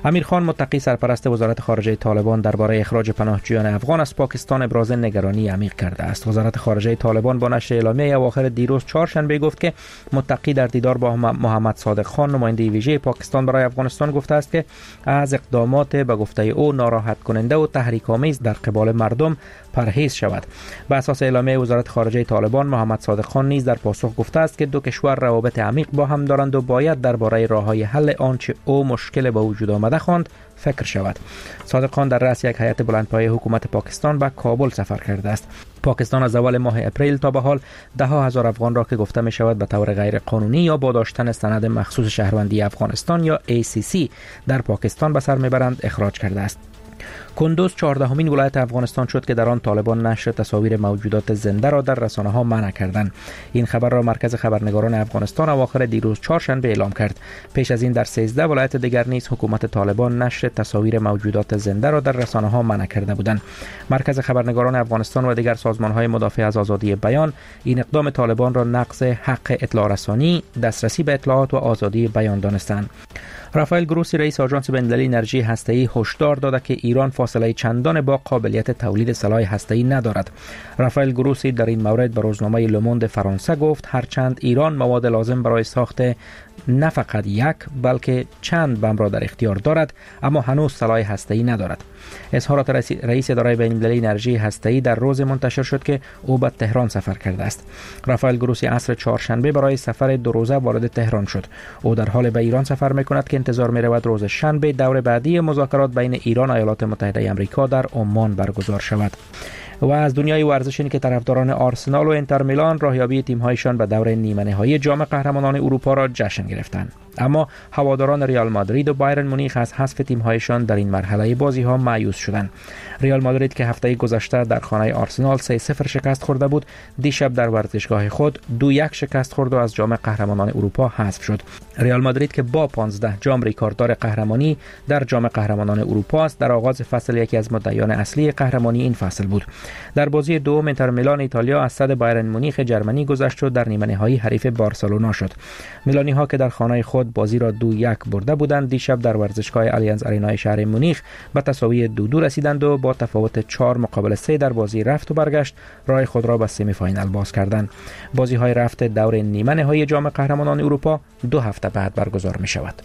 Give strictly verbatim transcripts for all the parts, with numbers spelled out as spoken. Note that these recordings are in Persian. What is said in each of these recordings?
امیر خان متقی سرپرست وزارت خارجه طالبان درباره اخراج پناهجویان افغان از پاکستان ابراز نگرانی عمیق کرده است. وزارت خارجه طالبان با نشر اعلامیه اواخر دیروز چهارشنبه گفت که متقی در دیدار با محمد صادق خان نماینده ویژه پاکستان برای افغانستان گفته است که از اقدامات به گفته او ناراحت کننده و تحریک‌آمیز در قبال مردم پرهیز شود. به اساس اعلامیه وزارت خارجه طالبان، محمد صادق خان نیز در پاسخ گفته است که دو کشور روابط عمیق با هم دارند و باید درباره راه‌های حل آنچه او مشکل به وجود آمده خواند فکر شود. صادق خان در رأس یک هیئت بلندپایه حکومت پاکستان به کابل سفر کرده است. پاکستان از اول ماه اپریل تا به حال ده ها هزار افغان را که گفته می شود به طور غیر قانونی یا با داشتن سند مخصوص شهروندی افغانستان یا ای سی سی در پاکستان به سر میبرند اخراج کرده است. کندوز چهاردهمین ولایت افغانستان شد که در آن طالبان نشر تصاویر موجودات زنده را در رسانه ها منع کردند. این خبر را مرکز خبرنگاران افغانستان اواخر دیروز چهارشنبه اعلام کرد. پیش از این در سیزده ولایت دیگر نیز حکومت طالبان نشر تصاویر موجودات زنده را در رسانه ها منع کرده بودند. مرکز خبرنگاران افغانستان و دیگر سازمان های مدافع از آزادی بیان این اقدام طالبان را نقض حق اطلاع رسانی، دسترسی به اطلاعات و آزادی بیان دانستند. رافائل گروسی رئیس آژانس بین‌المللی انرژی هسته‌ای هشدار داده که ایران فاصله چندان با قابلیت تولید سلاح هسته‌ای ندارد. رافائل گروسی در این مورد به روزنامه لوموند فرانسه گفت هرچند ایران مواد لازم برای ساخت نه فقط یک بلکه چند بمب را در اختیار دارد، اما هنوز سلاح هسته‌ای ندارد. اظهارات رئیس اداره بین‌المللی انرژی هسته‌ای در روز منتشر شد که او به تهران سفر کرده است. رافائل گروسی عصر چهارشنبه برای سفر دو روزه وارد تهران شد. او در حال به ایران سفر می‌کند که انتظار می‌رود روز شنبه دور بعدی مذاکرات بین ایران و ایالات متحده آمریکا در عمان برگزار شود. و از دنیای ورزش این که طرفداران آرسنال و انتر میلان راهیابی تیم‌هایشان به دور نیمه نهایی جام قهرمانان اروپا را جشن گرفتند. اما هواداران ریال مادرید و بایرن مونیخ از حذف تیم‌هایشان در این مرحله بازی‌ها مایوس شدند. ریال مادرید که هفته گذشته در خانه آرسنال سه صفر شکست خورده بود، دیشب در ورزشگاه خود دو یک شکست خورد و از جام قهرمانان اروپا حذف شد. ریال مادرید که با پانزده جام ریکارددار قهرمانی در جام قهرمانان اروپا است، در آغاز فصل یکی از مدعیان اصلی قهرمانی این فصل بود. در بازی دوم انتر میلان ایتالیا از صد بایرن مونیخ جرمنی گذشت و در نیمه نهایی حریف بارسلونا شد. میلانی ها که در خانه خود بازی را دو یک برده بودند، دیشب در ورزشگاه آلیانز آرینای شهر مونیخ به تساوی دو دو رسیدند و با تفاوت چهار مقابل سه در بازی رفت و برگشت راه خود را به سمی فاینال باز کردند. بازی های رفت دور نیمه نهایی جام قهرمانان اروپا دو هفته بعد برگزار می شود.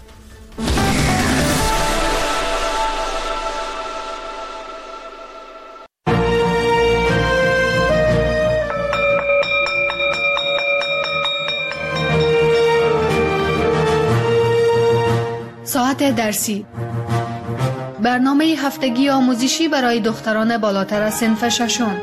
ساعت درسی، برنامه هفتگی آموزشی برای دختران بالاتر از صنف ششم.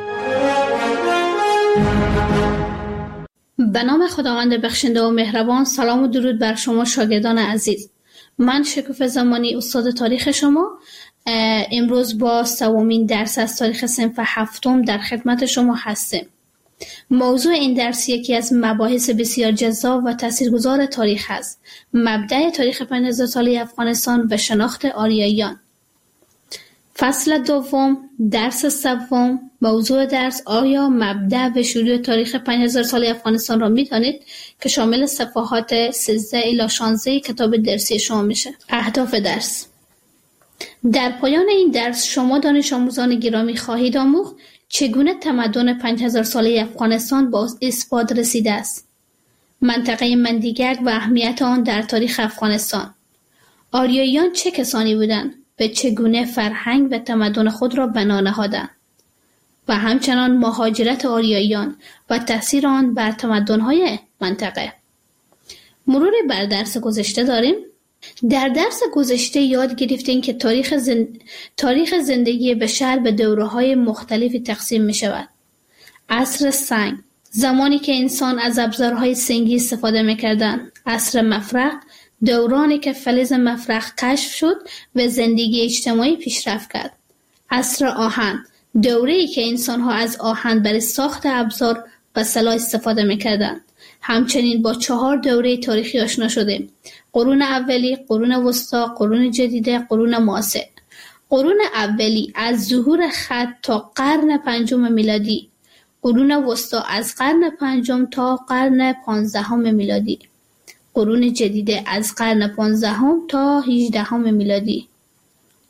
به نام خداوند بخشنده و مهربان. سلام و درود بر شما شاگردان عزیز. من شکوفه زمانی استاد تاریخ شما امروز با سومین درس از تاریخ صنف هفتم در خدمت شما هستم. موضوع این درس یکی از مباحث بسیار جذاب و تاثیرگذار تاریخ است. مبدأ تاریخ پنج هزار ساله افغانستان و شناخت آریاییان. فصل دوم، درس سوم. موضوع درس: آیا مبدأ و شروع تاریخ پنج هزار ساله افغانستان را می‌دانید که شامل صفحات سیزده الی شانزده کتاب درسی شما میشه. اهداف درس: در پایان این درس شما دانش آموزان گرامی خواهید آموخت چگونه تمدن پنج هزار ساله افغانستان با اثبات رسیده است، منطقه مندیگرد و اهمیت آن در تاریخ افغانستان، آریاییان چه کسانی بودند و چگونه فرهنگ و تمدن خود را بنا نهادند، و همچنان مهاجرت آریاییان و تأثیر آن بر تمدن‌های منطقه. مرور بر درس گذشته داریم. در درس گذشته یاد گرفتیم که تاریخ, زند... تاریخ زندگی بشر به دوره‌های مختلفی تقسیم می شود. عصر سنگ، زمانی که انسان از ابزارهای سنگی استفاده می کردن. عصر مفرق، دورانی که فلز مفرق کشف شد و زندگی اجتماعی پیشرفت کرد. عصر آهن، دوره‌ای که انسان‌ها از آهن برای ساخت ابزار و سلاح استفاده می کردن. همچنین با چهار دوره تاریخی آشنا شدیم: قرون اولی، قرون وسطی، قرون جدیده، قرون معاصر. قرون اولی از ظهور خط تا قرن پنجم میلادی، قرون وسطی از قرن پنجم تا قرن پانزدهم میلادی، قرون جدیده از قرن پانزدهم تا هجدهم میلادی.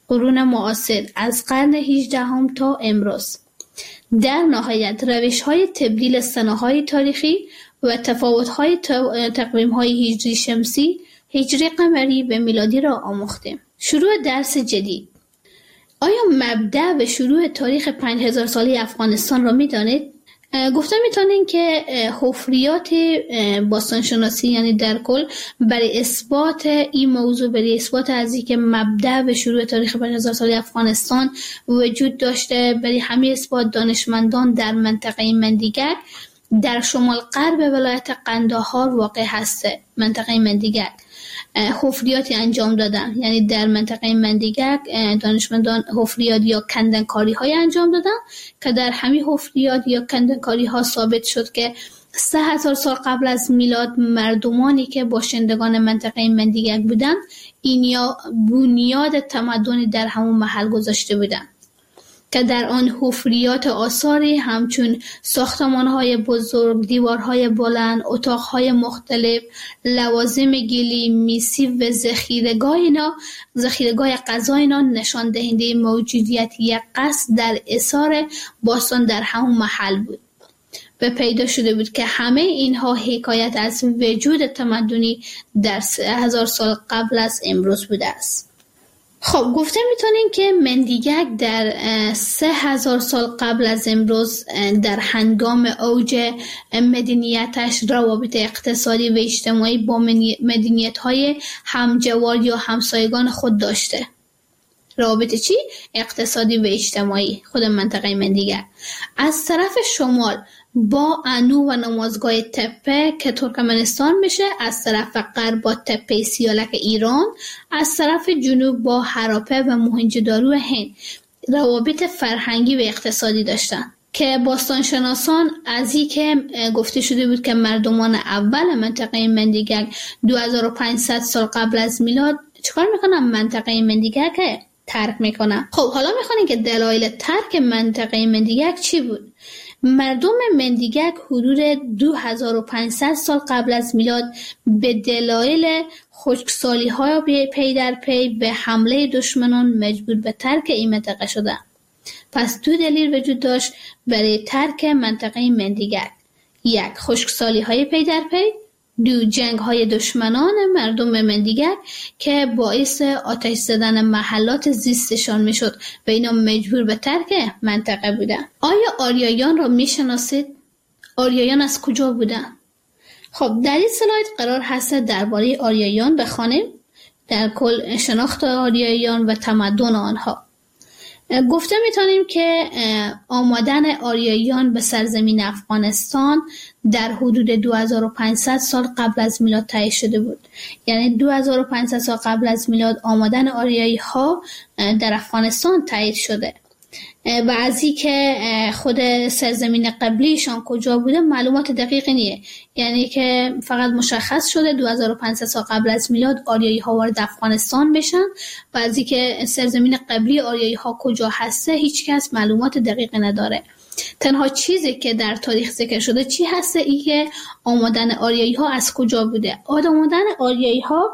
قرون معاصر از قرن هجدهم تا امروز. در نهایت روش‌های تبدیل سنه‌های تاریخی و تفاوت‌های تقویم‌های هجری شمسی، هجری قمری به میلادی را آموختیم. شروع درس جدید. آیا مبدأ و شروع تاریخ پنج هزار ساله افغانستان را می‌دانید؟ گفتم میتونین که حفریات باستانشناسی، یعنی در کل برای اثبات این موضوع، برای اثبات از اینکه مبدأ و شروع تاریخ پنج هزار ساله افغانستان وجود داشته، برای همین اثبات دانشمندان در منطقه مندیگک در شمال غرب ولایت قندهار واقع هسته. منطقه مندیگک حفریاتی انجام دادن، یعنی در منطقه مندیگک دانشمندان حفریات یا کندنکاری های انجام دادن که در همین حفریات یا کندنکاری ها ثابت شد که سه هزار سال قبل از میلاد مردمانی که باشندگان منطقه مندیگک بودن این یا بنیاد تمدنی در همون محل گذاشته بودن که در آن حفریات آثاری همچون ساختمان‌های بزرگ، دیوارهای بلند، اتاق‌های مختلف، لوازم گلی، میسی و ذخیره‌گاه اینا، ذخیره‌گاه غذا اینا نشان دهنده موجودیت یک قصر در اثار باستان در همون محل بود و پیدا شده بود که همه اینها حکایت از وجود تمدنی در سه هزار سال قبل از امروز بوده است. خب گفته میتونین که مندیگک در سه هزار سال قبل از امروز در هنگام اوج مدنیتش روابط اقتصادی و اجتماعی با مدنیت‌های همجوار یا همسایگان خود داشته. روابط چی؟ اقتصادی و اجتماعی خود منطقه مندیگک. از طرف شمال با انو و نمازگاه تپه که ترکمنستان میشه، از طرف غرب با تپه سیالک ایران، از طرف جنوب با هراپه و موهنجودارو هند روابط فرهنگی و اقتصادی داشتن که باستانشناسان از این که گفته شده بود که مردمان اول منطقه مندیگک دو هزار و پانصد سال قبل از میلاد چیکار میکنن؟ منطقه مندیگک ترک میکنن. خب حالا میخوانیم که دلایل ترک منطقه مندیگک چی بود؟ مردم مندیگک حدود دو هزار و پانصد سال قبل از میلاد به دلایل خشکسالی های پی در پی به حمله دشمنان مجبور به ترک این منطقه شدند. پس دو دلیل وجود داشت برای ترک منطقه مندیگک: یک، خشکسالی های پی در پی، دو، جنگ های دشمنان مردم مندیگک که باعث آتش زدن محلات زیستشان می شد و اینا مجبور به ترک منطقه بودن. آیا آریایان را می شناسید؟ آریایان از کجا بودن؟ خب در این سلاید قرار هست درباره آریایان بخوانیم، در کل شناخت آریایان و تمدن آنها. گفته میتونیم که آمدن آریایان به سرزمین افغانستان در حدود دو هزار و پانصد سال قبل از میلاد تایید شده بود. یعنی دو هزار و پانصد سال قبل از میلاد آمدن آریایی ها در افغانستان تایید شده و از این که خود سرزمین قبلیشان کجا بوده معلومات دقیقی نیه، یعنی که فقط مشخص شده دو هزار و پانصد سال قبل از میلاد آریایی ها وارد افغانستان بشن و از این که سرزمین قبلی آریایی ها کجا هسته هیچ کس معلومات دقیقی نداره. تنها چیزی که در تاریخ ذکر شده چی هسته؟ ای که آمدن آریایی ها از کجا بوده. آمدن آریایی ها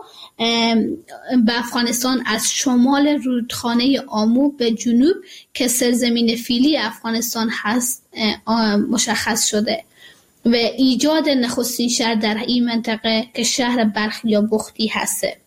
به افغانستان از شمال رودخانه آمو به جنوب که سرزمین فعلی افغانستان هست مشخص شده و ایجاد نخستین شهر در این منطقه که شهر بلخ یا بختی هسته.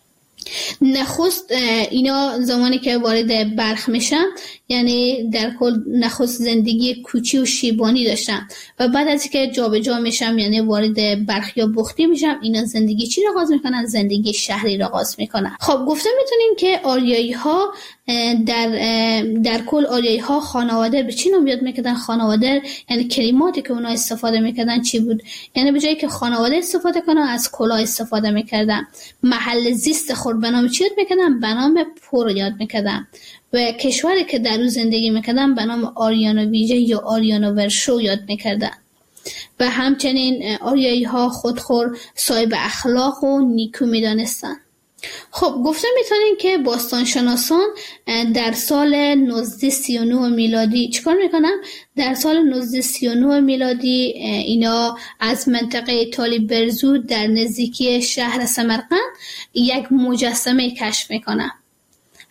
نخست اینا زمانی که وارد بلخ میشن یعنی در کل نخست زندگی کوچی و شیبانی داشتن و بعد از اینکه جابجا میشن یعنی وارد بلخ یا بختی میشن اینا زندگی چی را آغاز میکنن؟ زندگی شهری را آغاز میکنن. خب گفته میتونیم که آریایی ها در در کل آریایی ها خانواده به چی نام یاد میکردن؟ خانواده یعنی کلماتی که اونا استفاده میکردن چی بود؟ یعنی به جایی که خانواده استفاده کنن از کلاه استفاده میکردن. محل زیست خود به نام چی یاد میکردن؟ به نام پور یاد میکردن و کشوری که در اون زندگی میکردن به نام آریانا ویژه یا آریانا ورشو یاد میکردن. و همچنین آریایی ها خودخور، صاحب اخلاق و نیکو میدانستن. خب گفته میتونیم که باستانشناسان در سال نوزده سی و نه میلادی چیکار میکنن؟ در سال نوزده سی و نه میلادی اینا از منطقه تالی برزو در نزدیکی شهر سمرقند یک مجسمه کشف میکنن.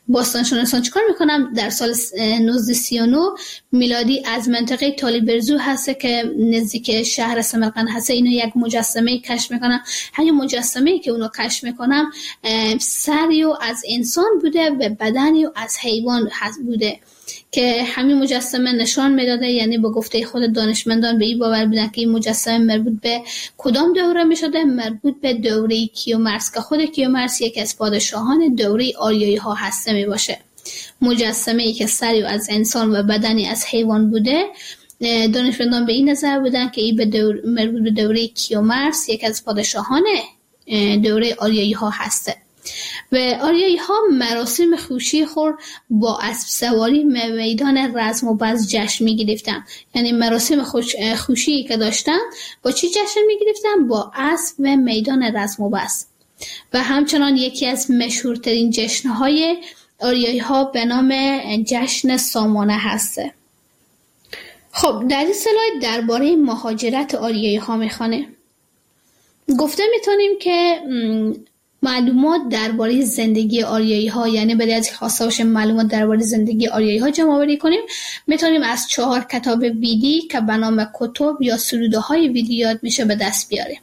باستانشناسان چیکار میکنن؟ در سال نوزده سی و نه میلادی از منطقه تالیبرزو هست که نزدیک شهر سمرقند هست، اینو یک مجسمه کشف میکنن. همین مجسمه‌ای که اونو کشف میکنن سری از انسان بوده و بدنی از حیوان هست بوده که همین مجسمه نشان میداده، یعنی با گفته خود دانشمندان به این باور بودن که این مجسمه مربوط به کدام دوره میشده؟ مربوط به دوره کیومرث که خود کیومرث یکی از پادشاهان دوره آریایی ها هسته می باشه. مجسمه ای که سری از انسان و بدنی از حیوان بوده، دانشمندان به این نظر بودن که این به دور مربوط به دوره کیومرث یکی از پادشاهان دوره آریایی ها هسته. و آریایی ها مراسم خوشی خور با اسب سواری میدان رزم و بز جشن می گرفتن. یعنی مراسم خوش خوشی که داشتن با چی جشن می گرفتن؟ با اسب و میدان رزم و بز. و همچنان یکی از مشهورترین جشنهای آریایی ها به نام جشن سامانه هسته. خب در این سلاید درباره مهاجرت آریایی ها میخوانه. گفته میتونیم که معلومات درباره زندگی آریایی ها، یعنی برای از خواسته باشه معلومات درباره زندگی آریایی ها جمع آوری کنیم، میتونیم از چهار کتاب ویدی که به نام کتب یا سروده های ویدی یاد میشه به دست بیاریم.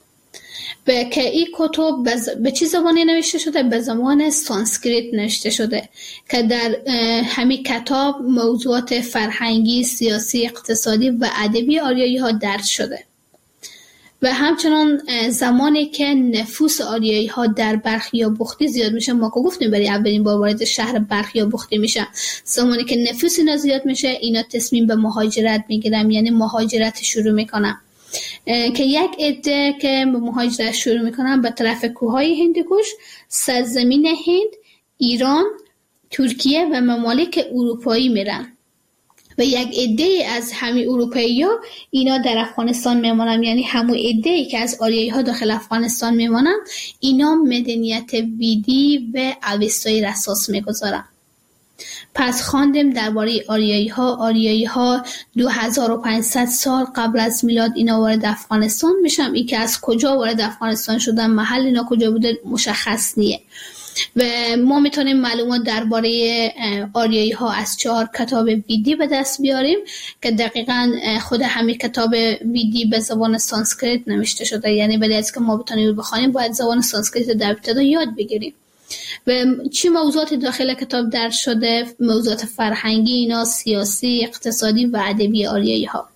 به که این کتب به چه زبانی نوشته شده؟ به زبان سانسکریت نوشته شده که در همین کتاب موضوعات فرهنگی، سیاسی، اقتصادی و ادبی آریایی ها درس شده. و همچنان زمانی که نفوس آریایی ها در برخی یا بختی زیاد میشه، ما که گفتیم برای اولین بار وارد شهر برخی یا بختی میشه، زمانی که نفوس اینا زیاد میشه اینا تصمیم به مهاجرت میگیرن، یعنی مهاجرت شروع میکنن که یک عده که به مهاجرت شروع میکنن به طرف کوههای هندوکش، سرزمین هند، ایران، ترکیه و ممالک اروپایی میرن. و یک عده از همین اروپایی‌ها اینا در افغانستان میمونن، یعنی همون عده‌ای که از آریایی ها داخل افغانستان میمونن اینا مدنیت ویدی و اوستایی را اساس میگذارن. پس خواندیم درباره آریایی ها. آریایی ها دو هزار و پانصد سال قبل از میلاد اینا وارد افغانستان میشن. این که از کجا وارد افغانستان شدن، محل اینا کجا بوده مشخص نیه. و ما میتونیم معلومات درباره آریایی ها از چهار کتاب ویدی به دست بیاریم که دقیقاً خود همین کتاب ویدی به زبان سانسکریت نوشته شده، یعنی برای از که ما بتونیم بخونیم باید زبان سانسکریت در ابتدا یاد بگیریم. و چی موضوعات داخل کتاب درس شده؟ موضوعات فرهنگی اینا، سیاسی، اقتصادی و ادبی آریایی ها.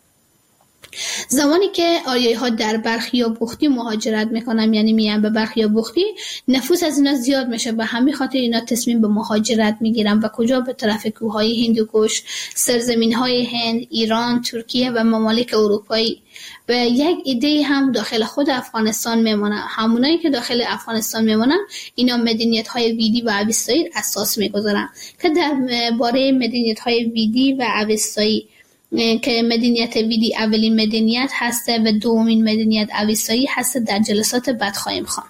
زمانی که آریایی ها در برخی یا بختی مهاجرت میکنن، یعنی میان به برخی یا بختی، نفوس از اینا زیاد میشه، به همین خاطر اینا تصمیم به مهاجرت میگیرن. و کجا؟ به طرف کوههای هندوکش، سرزمین های هند، ایران، ترکیه و ممالک اروپایی. و یک ایده هم داخل خود افغانستان میمونن. همونایی که داخل افغانستان میمونن اینا مدنیت های ویدی و اوستایی اساس میگذارن که در باره مدنیت های ویدی و اوستایی که مدنیت ویدی اولین مدنیت هسته و دومین مدنیت اوستایی هسته در جلسات بعد خواهیم خواند.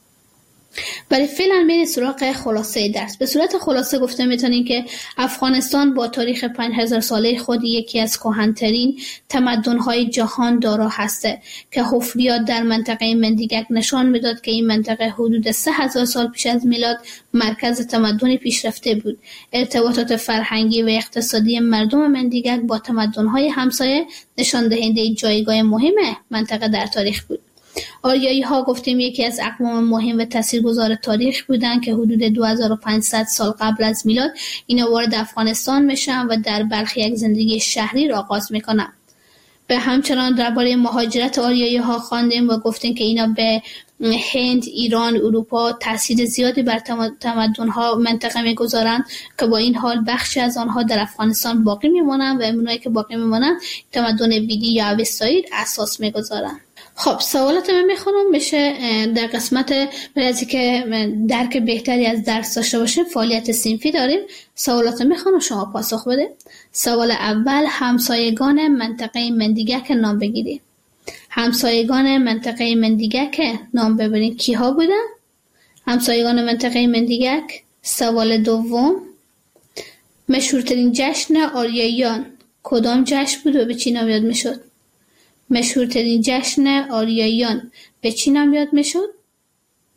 برای فعلا میریم سراغ خلاصه درس. به صورت خلاصه گفته میتونیم که افغانستان با تاریخ پنج هزار ساله خود یکی از کهن‌ترین تمدن‌های جهان دارا هسته که حفریات در منطقه مندیگک نشان میداد که این منطقه حدود سه هزار سال پیش از میلاد مرکز تمدن پیشرفته بود. ارتباطات فرهنگی و اقتصادی مردم مندیگک با تمدن‌های همسایه نشان دهنده جایگاه مهم منطقه در تاریخ بود. آریایی ها گفتیم یکی از اقوام مهم و تاثیرگذار تاریخ بودن که حدود دو هزار و پانصد سال قبل از میلاد اینا وارد افغانستان میشن و در برخی یک زندگی شهری را آغاز میکنن. به همچنان درباره مهاجرت آریایی ها خواندیم و گفتیم که اینا به هند، ایران، اروپا تاثیر زیادی بر تمدن ها منطقه میگذارن که با این حال بخشی از آنها در افغانستان باقی میمونن و اونایی که باقی میمونن تمدن ویدی یا اوستایی اساس میگذارن. خب سوالات من میخونم میشه در قسمت برای از که درک بهتری از درس داشته باشیم فعالیت صنفی داریم. سوالات میخونم شما پاسخ بده. سوال اول، همسایگان منطقه مندیگک نام بگیرید. همسایگان منطقه مندیگک نام ببرید کی ها بودن؟ همسایگان منطقه مندیگک. سوال دوم، مشهورترین جشن آریاییان کدام جشن بود و به چی نام یاد میشد؟ مشهورترین جشن آریاییان به چی نام یاد میشد؟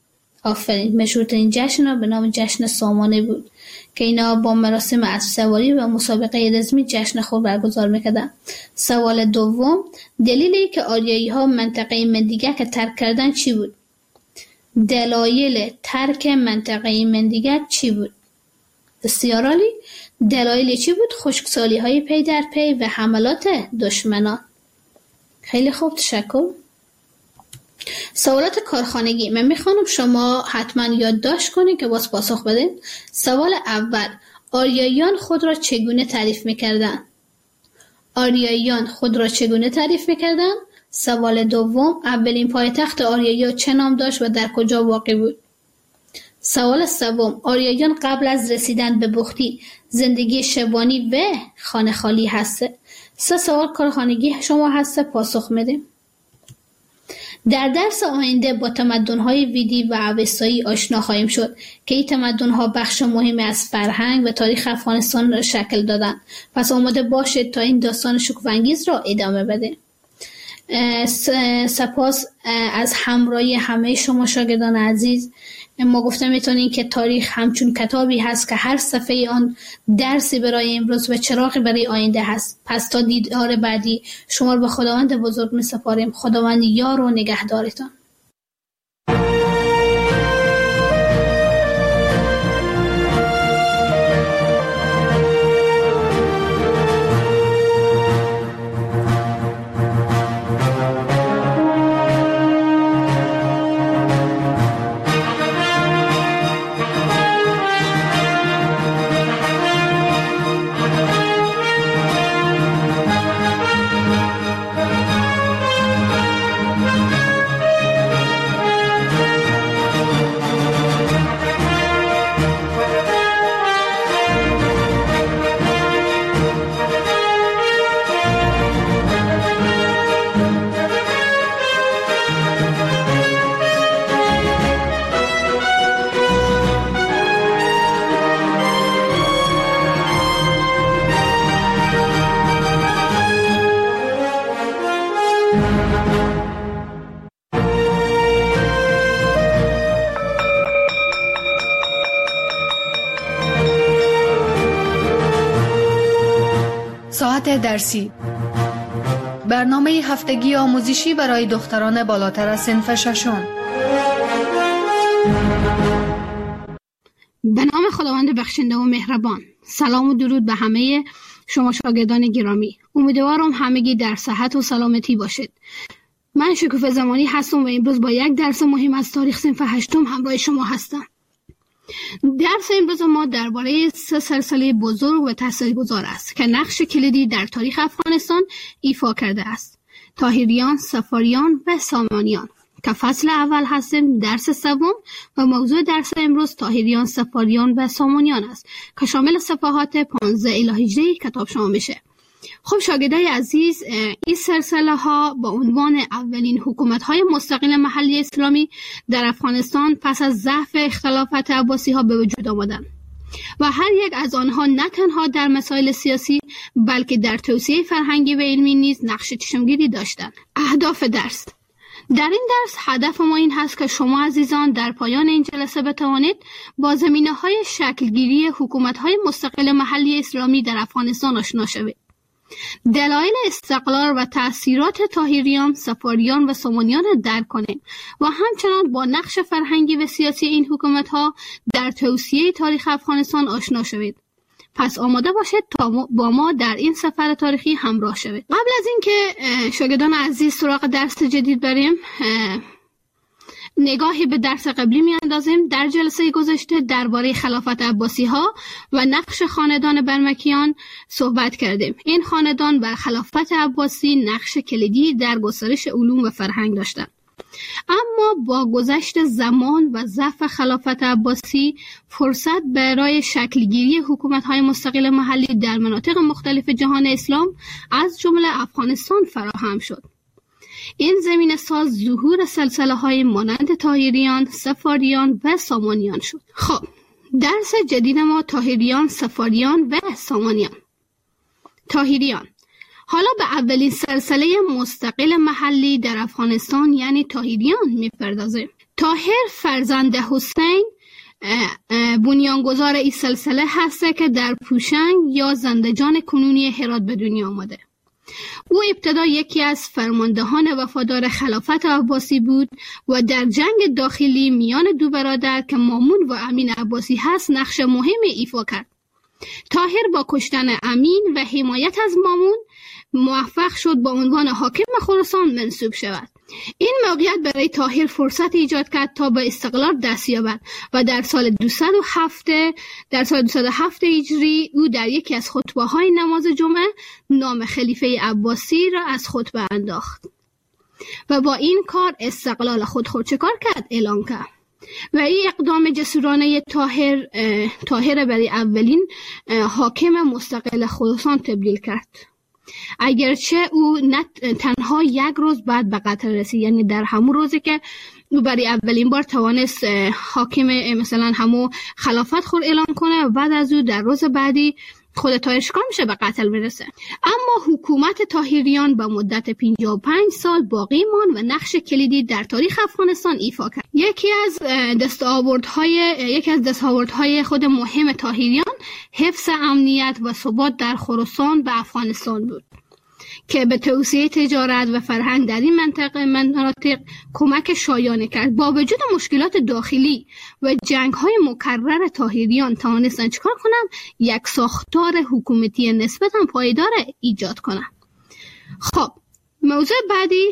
آفرین. مشهورترین جشن به نام جشن سامانه بود که اینا با مراسم اسب سواری و مسابقه رزمی جشن خود برگزار میکردن. سوال دوم، دلیلی که آریایی ها منطقه مندیگک ترک کردن چی بود؟ دلایل ترک منطقه مندیگک چی بود؟ بسیار عالی. دلایل چی بود؟ خشکسالی های پی در پی و حملات دشمنان. خیلی خوب، تشکر. سوالات کارخانگی. من میخوانم شما حتما یادداشت کنید که باز پاسخ بدین. سوال اول، آریاییان خود را چگونه تعریف میکردن؟ آریاییان خود را چگونه تعریف میکردن؟ سوال دوم، اولین پایتخت آریایی چه نام داشت و در کجا واقع بود؟ سوال سوم، آریاییان قبل از رسیدن به بختی زندگی شبانی و خانه خالی هسته؟ سه سوال کارخانگی شما هسته، پاسخ میدیم. در درس آینده با تمدن‌های ویدی و اوستایی آشنا خواهیم شد که این تمدن‌ها بخش مهمی از فرهنگ و تاریخ افغانستان را شکل دادند. پس آماده باشید تا این داستان شگفت‌انگیز را ادامه بدیم. سپاس از همراهی همه شما شاگردان عزیز. ما گفتم میتونین که تاریخ همچون کتابی هست که هر صفحه آن درسی برای امروز و چراغی برای آینده هست. پس تا دیدار بعدی شما رو به خداوند بزرگ می سپاریم. خداوند یار و نگهدارتان. ساعت درسی، برنامه هفتگی آموزشی برای دختران بالاتر از صنف ششم. به نام خداوند بخشنده و مهربان. سلام و درود به همه شما شاگردان گرامی. امیدوارم همگی در صحت و سلامتی باشید. من شکوفه زمانی هستم و امروز با یک درس مهم از تاریخ صنف هشتم همراه شما هستم. درس امروز ما درباره سه سلسله بزرگ و تاثیرگذار است که نقش کلیدی در تاریخ افغانستان ایفا کرده است: طاهریان، صفاریان و سامانیان، که فصل اول هستیم. درس سوم و موضوع درس امروز طاهریان، صفاریان و سامانیان است که شامل صفحات پانزده الی هجده کتاب شما میشه. خب شاگردای عزیز، این سلسله ها با عنوان اولین حکومت های مستقل محلی اسلامی در افغانستان پس از ضعف اختلافات عباسی ها به وجود آمدند و هر یک از آنها نه تنها در مسائل سیاسی بلکه در توسعه فرهنگی و علمی نیز نقش چشمگیری داشتند. اهداف درس: در این درس هدف ما این هست که شما عزیزان در پایان این جلسه بتوانید با زمینه‌های شکلگیری حکومت‌های مستقل محلی اسلامی در افغانستان آشنا شوید. دلایل استقلال و تأثیرات طاهریان، صفاریان و سامانیان را درک کنید و همچنان با نقش فرهنگی و سیاسی این حکومت‌ها در توسعه تاریخ افغانستان آشنا شوید. پس آماده باشید تا با ما در این سفر تاریخی همراه شوید. قبل از اینکه شاگردان عزیز سراغ درس جدید بریم، نگاهی به درس قبلی میاندازیم. در جلسه گذشته درباره خلافت عباسی ها و نقش خاندان برمکیان صحبت کردیم. این خاندان و خلافت عباسی نقش کلیدی در گسترش علوم و فرهنگ داشتند. اما با گذشت زمان و ضعف خلافت عباسی، فرصت برای شکلگیری حکومت‌های مستقل محلی در مناطق مختلف جهان اسلام از جمله افغانستان فراهم شد. این زمینه ساز ظهور سلسله های مانند طاهریان، صفاریان و سامانیان شد. خب درس جدید ما طاهریان، صفاریان و سامانیان. طاهریان. حالا به اولین سلسله مستقل محلی در افغانستان یعنی طاهریان میپردازیم. طاهر فرزند حسین بنیانگذار این سلسله هسته که در پوشنگ یا زندجان کنونی هرات به دنیا آمده. او ابتدا یکی از فرماندهان وفادار خلافت عباسی بود و در جنگ داخلی میان دو برادر که مامون و امین عباسی هست نقش مهمی ایفا کرد. طاهر با کشتن امین و حمایت از مامون موفق شد با عنوان حاکم خراسان منصوب شود. این موقعیت برای طاهر فرصت ایجاد کرد تا به استقلال دست یابد و در سال دویست و هفت در سال دویست و هفت هجری او در یکی از خطبه‌های نماز جمعه نام خلیفه عباسی را از خطبه انداخت و با این کار استقلال خود خود چکار کرد اعلان کرد و این اقدام جسورانه طاهر طاهر برای اولین حاکم مستقل خراسان تبدیل کرد. اگرچه او نه تنها یک روز بعد به قتل رسید، یعنی در همون روزی که او برای اولین بار توانست حاکم مثلا همو خلافت خود اعلان کنه و بعد از او در روز بعدی خود طاهر شکار میشه به قتل برسه. اما حکومت طاهریان به مدت پنجاه و پنج سال باقی ماند و نقش کلیدی در تاریخ افغانستان ایفا کرد. یکی از دستاوردهای یکی از دستاوردهای خود مهم طاهریان حفظ امنیت و ثبات در خراسان و افغانستان بود که به توسعه تجارت و فرهنگ در این منطقه مناطق کمک شایانه کرد. با وجود مشکلات داخلی و جنگ‌های مکرر طاهریان توانستند چیکار کنند؟ یک ساختار حکومتی نسبتاً پایدار ایجاد کنند. خب موضوع بعدی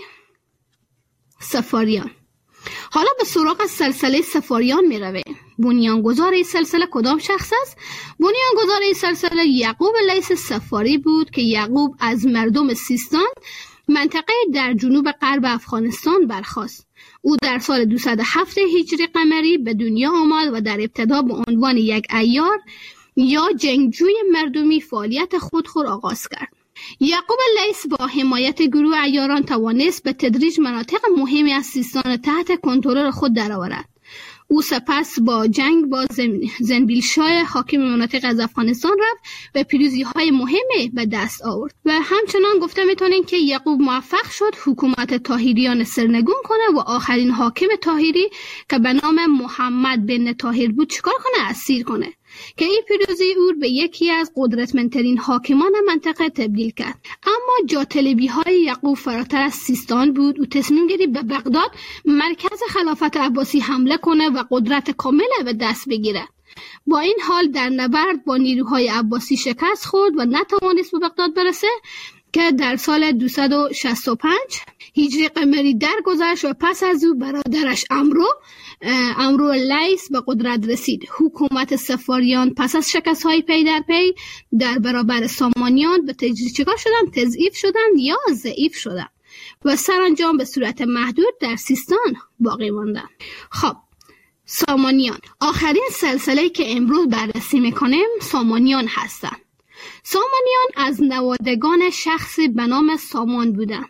صفاریان. حالا به سراغ سلسله صفاریان می رویم. بنیانگذار این سلسله کدام شخص است؟ بنیانگذار این سلسله یعقوب لیث صفاری بود که یعقوب از مردم سیستان منطقه در جنوب غرب افغانستان برخاست. او در سال دویست و هفت هجری قمری به دنیا آمد و در ابتدا به عنوان یک عیار یا جنگجوی مردمی فعالیت خود خود آغاز کرد. یعقوب لیث با حمایت گروه عیاران توانست به تدریج مناطق مهمی از سیستان تحت کنترل خود درآورد. او سپس با جنگ با زنبیل شاه حاکم مناطق از افغانستان رفت و پیروزی‌های مهمی به دست آورد و همچنان گفته میتونیم که یعقوب موفق شد حکومت طاهریان سرنگون کنه و آخرین حاکم طاهری که به نام محمد بن طاهر بود چیکار کنه؟ اسیر کنه که این پیروزی او به یکی از قدرتمندترین حاکمان منطقه تبدیل کرد. اما جاطلبی های یعقوب فراتر از سیستان بود. او تصمیم گرفت به بغداد مرکز خلافت عباسی حمله کنه و قدرت کامل به دست بگیره. با این حال در نبرد با نیروهای عباسی شکست خورد و نتوانست به بغداد برسه که در سال دویست و شصت و پنج هجری قمری درگذشت و پس از او برادرش عمرو عمرو لیث به قدرت رسید. حکومت صفاریان پس از شکست‌های پی در پی در برابر سامانیان به تدریج چیکار شدند؟ تضعیف شدند یا ضعیف شدند و سرانجام به صورت محدود در سیستان باقی ماندند. خب سامانیان، آخرین سلسله‌ای که امروز بررسی می‌کنیم سامانیان هستند. سامانیان از نوادگان شخصی به نام سامان بودند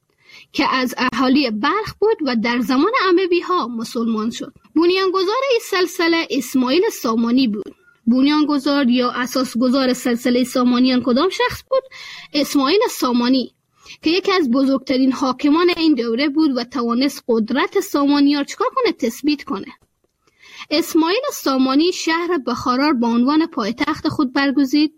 که از اهالی بلخ بود و در زمان اموی ها مسلمان شد. بنیانگذار این سلسله اسماعیل سامانی بود. بنیانگذار یا اساسگذار سلسله سامانیان کدام شخص بود؟ اسماعیل سامانی که یکی از بزرگترین حاکمان این دوره بود و توانست قدرت سامانیان چیکار کنه؟ تثبیت کنه. اسماعیل سامانی شهر بخارا به عنوان پایتخت خود برگزید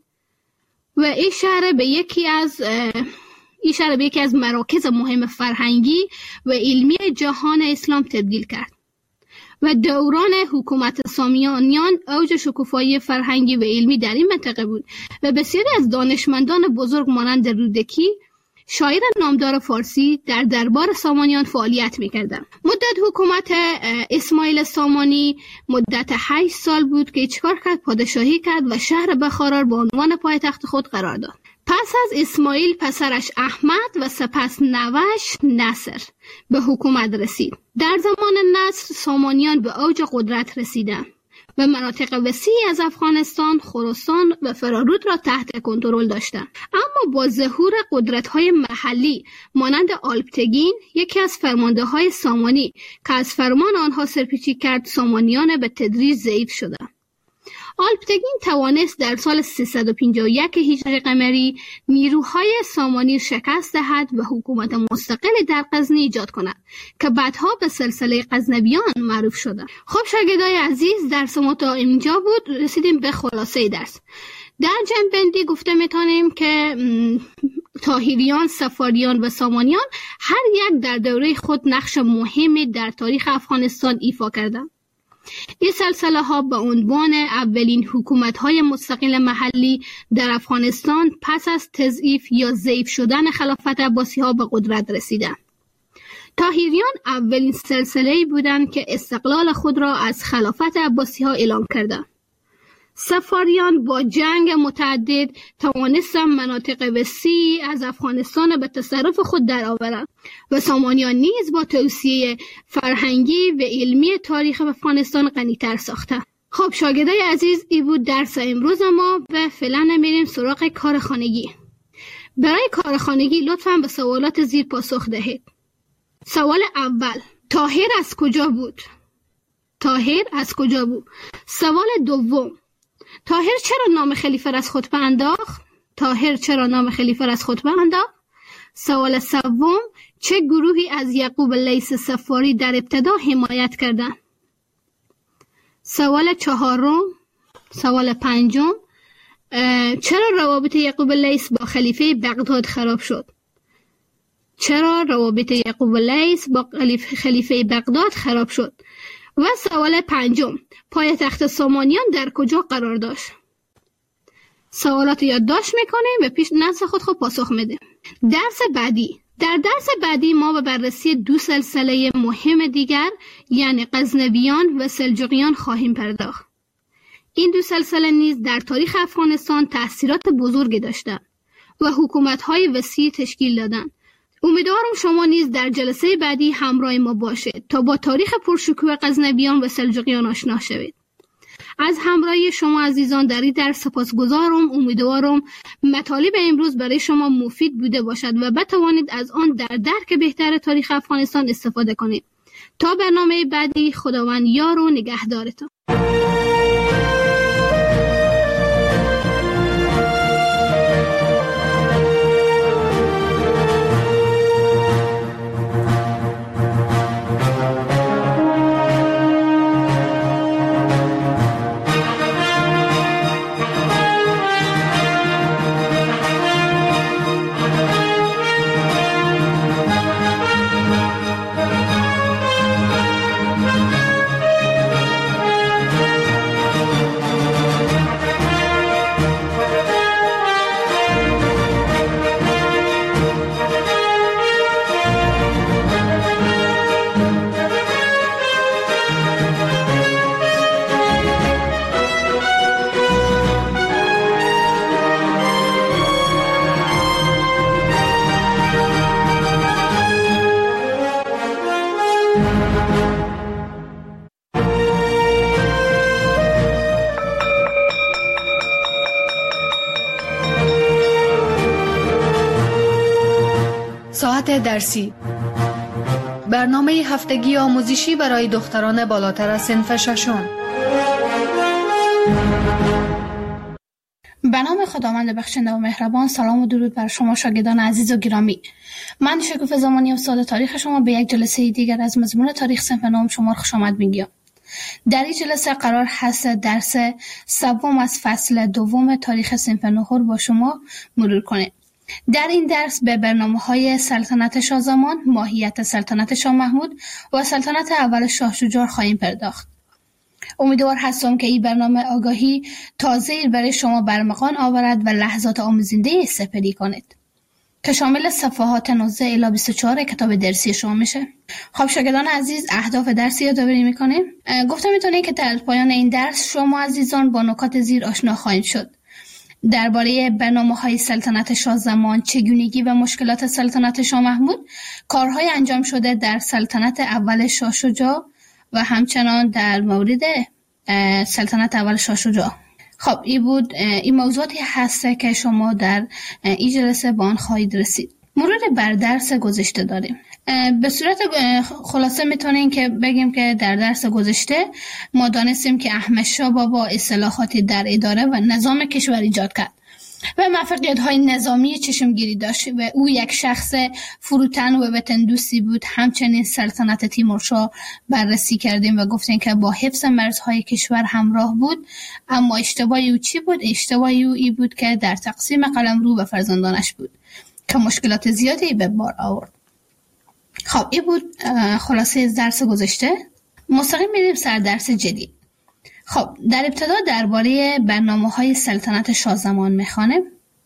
و این شهر به یکی از این شهر به یکی از مراکز مهم فرهنگی و علمی جهان اسلام تبدیل کرد و دوران حکومت سامانیان اوج شکوفایی فرهنگی و علمی در این منطقه بود و بسیاری از دانشمندان بزرگ مانند رودکی، شاعر نامدار فارسی، در دربار سامانیان فعالیت می‌کردند. مدت حکومت اسماعیل سامانی مدت هشت سال بود که چیکار کرد؟ پادشاهی کرد و شهر بخارا به عنوان پایتخت خود قرار داد. پس از اسماعیل پسرش احمد و سپس نوش نصر به حکومت رسید. در زمان نصر سامانیان به اوج قدرت رسیدند و مناطق وسیعی از افغانستان، خراسان و فرارود را تحت کنترل داشتند. اما با ظهور قدرت‌های محلی مانند آلپتگین، یکی از فرمانده‌های سامانی که از فرمان آنها سرپیچی کرد، سامانیان به تدریج ضعیف شدند. آلپتگین توانست در سال سیصد و پنجاه و یک هجری قمری نیروهای سامانی شکست دهد و حکومت مستقل در غزنی ایجاد کند که بعدها به سلسله غزنویان معروف شد. خب شاگردای عزیز، درس ما تا اینجا بود. رسیدیم به خلاصه درس. در جنبندی گفته میتونیم که طاهریان، صفاریان و سامانیان هر یک در دوره خود نقش مهمی در تاریخ افغانستان ایفا کردند. این سلسله ها به عنوان اولین حکومت های مستقل محلی در افغانستان پس از تضعیف یا ضعیف شدن خلافت عباسی ها به قدرت رسیدند. طاهریان اولین سلسله‌ای بودند که استقلال خود را از خلافت عباسی ها اعلام کردند. صفاریان با جنگ متعدد توانستند مناطق وسیعی از افغانستان به تصرف خود درآورند و سامانیان نیز با توسعه فرهنگی و علمی تاریخ افغانستان غنی‌تر ساختند. خب شاگردای عزیز، این بود درس امروز ما و فعلا میریم سراغ کار خانگی. برای کار خانگی لطفاً به سوالات زیر پاسخ دهید. سوال اول: طاهر از کجا بود؟ طاهر از کجا بود؟ سوال دوم: طاهر چرا نام خلیفه را از خطبه انداخت؟ طاهر چرا نام خلیفه را از خطبه انداخت؟ سوال سوم: چه گروهی از یعقوب لیث صفاری در ابتدا حمایت کردند؟ سوال چهارم: سوال پنجم: چرا روابط یعقوب لیث با خلیفه بغداد خراب شد؟ چرا روابط یعقوب لیث با خلیفه بغداد خراب شد؟ و سوال پنجم: پایتخت سامانیان در کجا قرار داشت؟ سوالات یادداشت میکنیم و پیش نزد خود خود پاسخ میدیم. درس بعدی. در درس بعدی ما به بررسی دو سلسله مهم دیگر یعنی غزنویان و سلجوقیان خواهیم پرداخت. این دو سلسله نیز در تاریخ افغانستان تأثیرات بزرگی داشتند و حکومت‌های وسیع تشکیل دادند. امیدوارم شما نیز در جلسه بعدی همراه ما باشید تا با تاریخ پرشکوه غزنویان و سلجوقیان آشنا شوید. از همراهی شما عزیزان در این درس سپاسگزارم. امیدوارم مطالب امروز برای شما مفید بوده باشد و بتوانید از آن در درک بهتر تاریخ افغانستان استفاده کنید. تا برنامه بعدی، خداوند یار و نگهدارتان. ساعت درسی، برنامه هفتگی آموزشی برای دختران بالاتر از صنف ششم. به نام خداوند بخشنده و مهربان. سلام و درود بر شما شاگردان عزیز و گرامی. من شکوفه زمانی استاد تاریخ شما به یک جلسه دیگر از مضمون تاریخ صنف نهم شما خوش آمد میگم. در این جلسه قرار هست درس سوم از فصل دوم تاریخ صنف نهم با شما مرور کنیم. در این درس به برنامه‌های سلطنت شاه زمان، ماهیت سلطنت شاه محمود و سلطنت اول شاه شجاع خواهیم پرداخت. امیدوار هستم که این برنامه آگاهی تازه‌ای برای شما برمغان آورد و لحظات آموزنده سپری کنید که شامل صفحات نوزده الی بیست و چهار کتاب درسی شما میشه. خب شاگردان عزیز، اهداف درسی یادآوری میکنیم. گفتم میتونه که در پایان این درس شما عزیزان با نکات زیر آشنا خواهید شد. درباره برنامه‌های سلطنت شاه زمان، چگونگی و مشکلات سلطنت شاه محمود، کارهای انجام شده در سلطنت اول شاه شجاع و همچنان در مورد سلطنت اول شاه شجاع. خب این بود، این موضوعاتی هست که شما در این جلسه با آن خواهید رسید. مرور بر درس گذشته داریم. به صورت خلاصه میتونیم که بگیم که در درس گذشته ما دانستیم که احمد شاه بابا اصلاحاتی در اداره و نظام کشور ایجاد کرد و موفقیت‌های نظامی چشمگیری داشت و او یک شخص فروتن و وطن دوستی بود. همچنین سلطنت تیمورشاه بررسی کردیم و گفتیم که با حفظ مرزهای کشور همراه بود، اما اشتباهی او چی بود؟ اشتباهی او ای بود که در تقسیم قلمرو به فرزندانش بود که مشکلات زیادی به بار آورد. خب این بود خلاصه درس گذشته. مستقیم میریم سر درس جدید. خب در ابتدا درباره برنامه‌های سلطنت شاهزمان میخوانیم.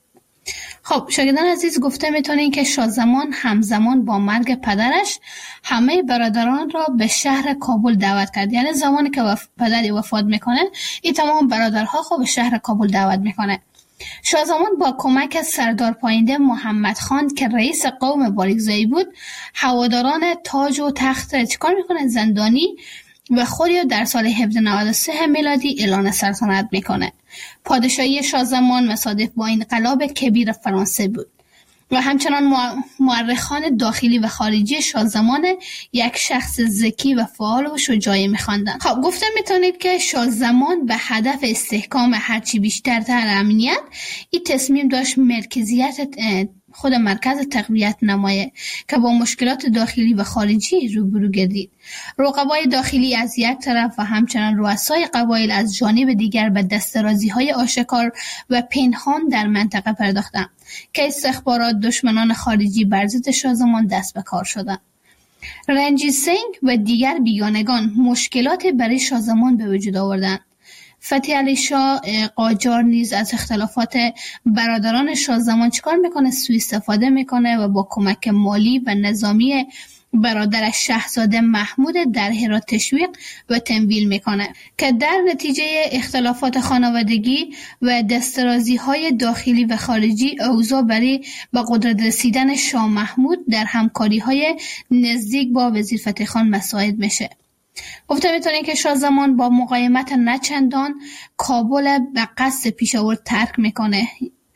خب شاگردان عزیز، گفته میتونین که شاهزمان همزمان با مرگ پدرش همه برادران را به شهر کابل دعوت کرد. یعنی زمانی که وف... پدری وفات میکنه، این تمام برادرها خب به شهر کابل دعوت میکنه. شاهزمان با کمک سردار پاینده محمد خان که رئیس قوم باریکزایی بود، هواداران تاج و تخت چیکار میکنه؟ زندانی و خودی در سال هفده نود و سه میلادی اعلان سلطنت میکنه. پادشاهی شاهزمان مصادف با انقلاب کبیر فرانسه بود و همچنان مورخان داخلی و خارجی شاهزمان یک شخص ذکی و فعال و شجاعی می‌خواندند. خب گفته میتونید که شاهزمان به هدف استحکام هرچی بیشتر تر امنیت، این تصمیم داشت مرکزیت خود مرکز تقویت نمایه که با مشکلات داخلی و خارجی روبرو گردید. رقبای داخلی از یک طرف و همچنان رؤسای قبایل از جانب دیگر به دسترازی‌های آشکار و پنهان در منطقه پرداختند که استخبارات دشمنان خارجی بر ضد شاهزمان دست به کار شدند. رنجیت سنگ و دیگر بیگانگان مشکلات برای شاهزمان به وجود آوردند. فتح علی شاه قاجار نیز از اختلافات برادران شاهزمان چیکار میکنه؟ سوء استفاده میکنه و با کمک مالی و نظامی برادرش شاهزاده محمود در هرات تشویق و تمویل میکنه که در نتیجه اختلافات خانوادگی و دسترازی‌های داخلی و خارجی اوضاع برای به قدرت رسیدن شاه محمود در همکاری‌های نزدیک با وزیر فتح خان مساعد میشه. گفته میتونیم که شاهزمان با مقاومت نچندان کابل به قصد پیشاور ترک میکنه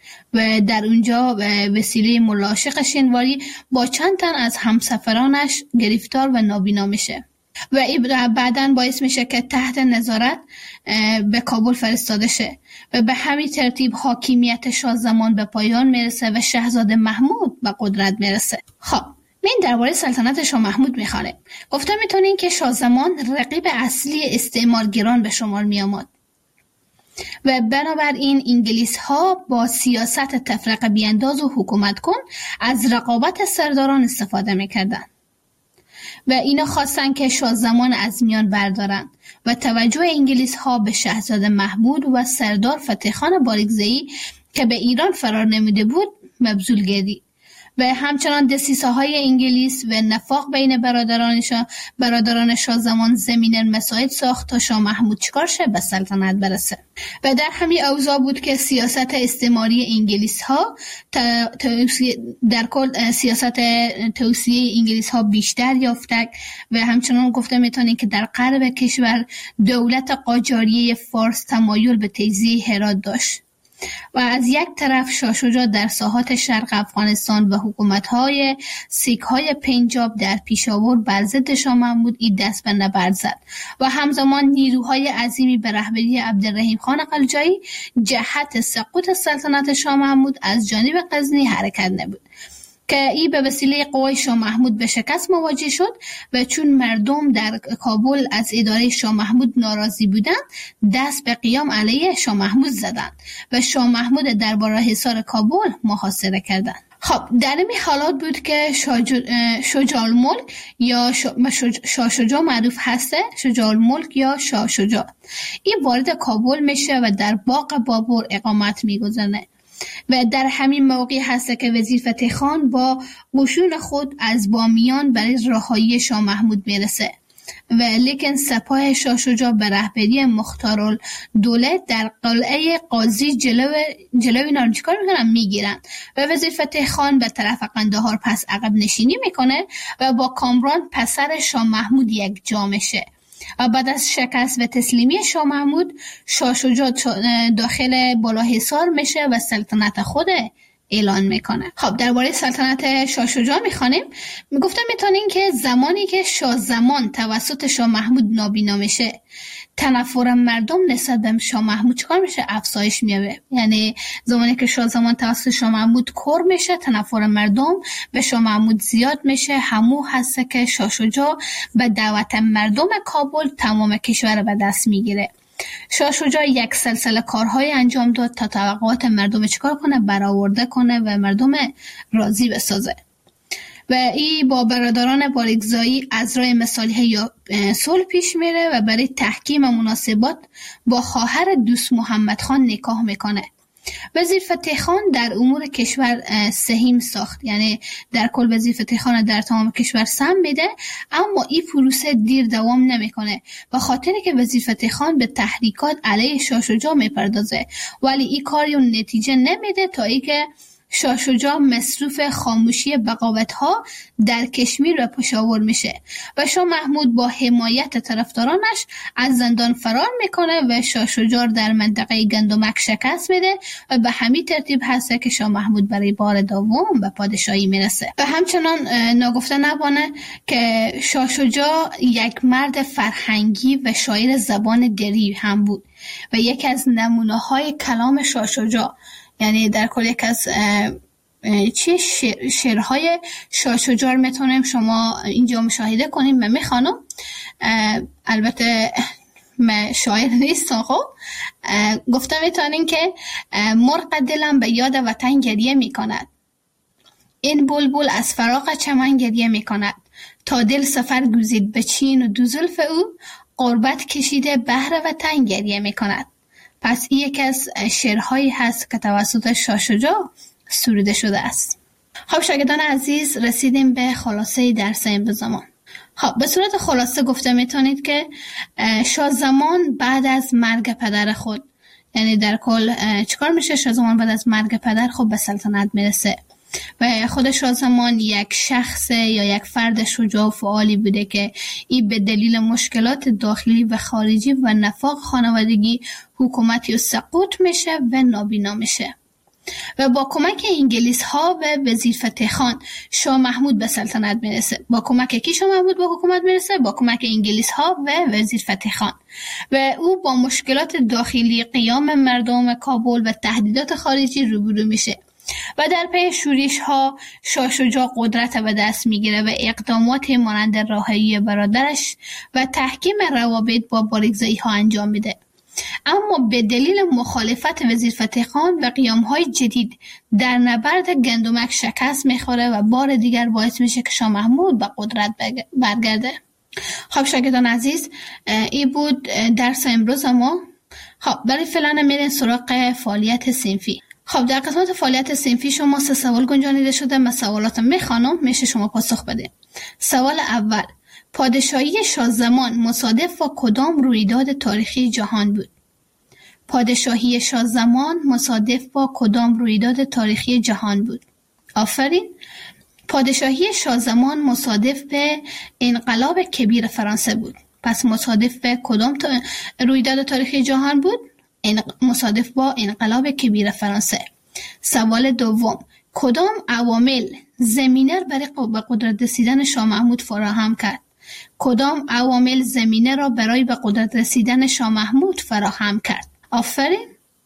و در اونجا به وسیله ملاحق شنواری با چند تن از همسفرانش گرفتار و نابینا میشه و این بعداً باعث میشه که تحت نظارت به کابل فرستاده شه و به همین ترتیب حاکمیت شاهزمان به پایان میرسه و شاهزاده محمود به قدرت میرسه. خب من درباره سلطنت شاه محمود میخوانم. گفته میتونین که شاهزمان رقیب اصلی استعمارگران به شمار میآمد و بنابراین انگلیس ها با سیاست تفرقه بیانداز و حکومت کن از رقابت سرداران استفاده میکردن و اینا خواستن که شاهزمان از میان بردارن و توجه انگلیس ها به شاهزاده محمود و سردار فتح خان باریکزایی که به ایران فرار نمیده بود مبذول گردید و همچنان دسیسه‌های انگلیس و نفاق بین برادرانش برادران شاهزمان زمینه مساعد ساخت تا شاه محمود چیکار شه؟ به سلطنت برسه و در همین اوضاع بود که سیاست استعماری انگلیس ها در کل سیاست توسعه انگلیس ها بیشتر یافته و همچنان گفته میتونیم که در غرب کشور دولت قاجاریه فارس تمایل به تجزیه هرات داشت و از یک طرف شاه شجاع در ساحات شرق افغانستان و حکومت‌های سیک‌های پنجاب در پیشاور بر ضد شاه محمود ای دست به نبرد زد و همزمان نیروهای عظیمی به رهبری عبدالرحیم خان قلجایی جهت سقوط سلطنت شاه محمود از جانب غزنی حرکت نمود که ای به وسیله قوای شاه محمود به شکست مواجه شد و چون مردم در کابل از اداره شاه محمود ناراضی بودند دست به قیام علیه شاه محمود زدند و شاه محمود درباره حصار کابل محاصره کردند. خب در این حالات بود که شجاع الملک یا شاه شجاع معروف هسته، شجاع الملک یا شاه شجاع، این وارد کابل میشه و در باغ بابر اقامت میگذاره و در همین موقع هست که وزیر فتح خان با قشون خود از بامیان برای رهایی شاه محمود میرسه و لیکن سپاه شاه شجاع به رهبری مختارالدوله در قلعه قاضی جلو جلوی اینا رو چیکار میکنن؟ میگیرن و وزیر فتح خان به طرف قندهار پس عقب نشینی میکنه و با کامران پسر شاه محمود یک جا میشه و بعد از شکست و تسلیمی شاه محمود شاه شجاع داخل بالاحصار میشه و سلطنت خود اعلان میکنه. خب درباره سلطنت شاه شجاع میخوانیم. میگفتن میتونین که زمانی که شاه زمان توسط شاه محمود نابینا میشه، تنفر مردم نسبت به شاه محمود چیکار میشه؟ افزایش میابه. یعنی زمانی که شاه زمان توسط شاه محمود کور میشه، تنفر مردم به شاه محمود زیاد میشه. همو هست که شاه شجاع به دعوت مردم کابل تمام کشور به دست میگیره. شاه شجاع یک سلسله کارهای انجام داد تا توقعات مردم چیکار کنه؟ برآورده کنه و مردم راضی بسازه. و این با برادران بارگزایی از راه مصالحه یا صلح پیش میره و برای تحکیم مناسبات با خواهر دوست محمد خان نکاح میکنه. وزیر فتح خان در امور کشور سهیم ساخت، یعنی در کل وزیر فتح خان در تمام کشور سهم میده، اما این پروسه دیر دوام نمیکنه و خاطری که وزیر فتح خان به تحریکات علیه شاه شجاع میپردازه، ولی این کاری نتیجه نمیده تا اینکه شاه شجاع مصروف خاموشی بغاوت‌ها در کشمیر و پشاور میشه و شاه محمود با حمایت طرفدارانش از زندان فرار میکنه و شاه شجاع در منطقه گندمک شکست میده و به همین ترتیب هست که شاه محمود برای بار دوم به پادشاهی میرسه. و همچنان ناگفته نبانه که شاه شجاع یک مرد فرهنگی و شاعر زبان دری هم بود و یکی از نمونه‌های کلام شاه شجاع، یعنی در کل یک از چه شعر، شعرهای شاه شجاع میتونیم شما اینجا مشاهده کنیم. من میخوانم، البته من شاعر نیستم. خب گفتم میتونین که مرغ دلم به یاد وطن گریه میکند، این بلبل از فراق چمن گریه میکند، تا دل سفر گزید به چین و دو زلف او، غربت کشیده بهر وطن گریه میکند. پس این یک از شعرهایی هست که توسط شاه شجاع سروده شده است. خب شاگردان عزیز، رسیدیم به خلاصه درس امروز زمان. خب به صورت خلاصه گفته میتونید که شاه زمان بعد از مرگ پدر خود، یعنی در کل چیکار میشه؟ شاه زمان بعد از مرگ پدر خود به سلطنت میرسه و خود شاه زمان یک شخص یا یک فرد شجاع و فعالی بوده که این به دلیل مشکلات داخلی و خارجی و نفاق خانوادگی حکومتی و سقوط میشه و نابینا میشه و با کمک انگلیس ها و وزیر فتح خان شاه محمود به سلطنت میرسه. با کمک کی شاه محمود به حکومت میرسه؟ با کمک انگلیس ها و وزیر فتح خان و او با مشکلات داخلی قیام مردم کابل و تهدیدات خارجی روبرو میشه و در پی شورش ها شاه شجاع قدرت به دست میگیره و اقدامات مانند رهایی برادرش و تحکیم روابط با بارگزایی ها انجام میده. اما به دلیل مخالفت وزیر فتح خان و قیام های جدید در نبرد گندمک شکست میخوره و بار دیگر باعث میشه که شاه محمود به قدرت برگرده. خب شاگردان عزیز، این بود درس امروز ما. خب برای فعلا میرین سراغ فعالیت صنفی. خب در قسمت فعالیت صنفی شما سه سوال گنجانیده شده. من سوالاتم میخوانم، میشه شما پاسخ بده. سوال اول: پادشاهی شاه زمان مصادف با کدام رویداد تاریخی جهان بود؟ پادشاهی شاه زمان مصادف با کدام رویداد تاریخی جهان بود؟ آفرین. پادشاهی شاه زمان مصادف به انقلاب کبیر فرانسه بود. پس مصادف به کدام تا... رویداد تاریخی جهان بود؟ مصادف با انقلاب کبیر فرانسه. سوال دوم: کدام عوامل زمینه برای به قدرت رسیدن شاه محمود فراهم کرد؟ کدام عوامل زمینه را برای به قدرت رسیدن شاه محمود فراهم کرد؟ آفرین.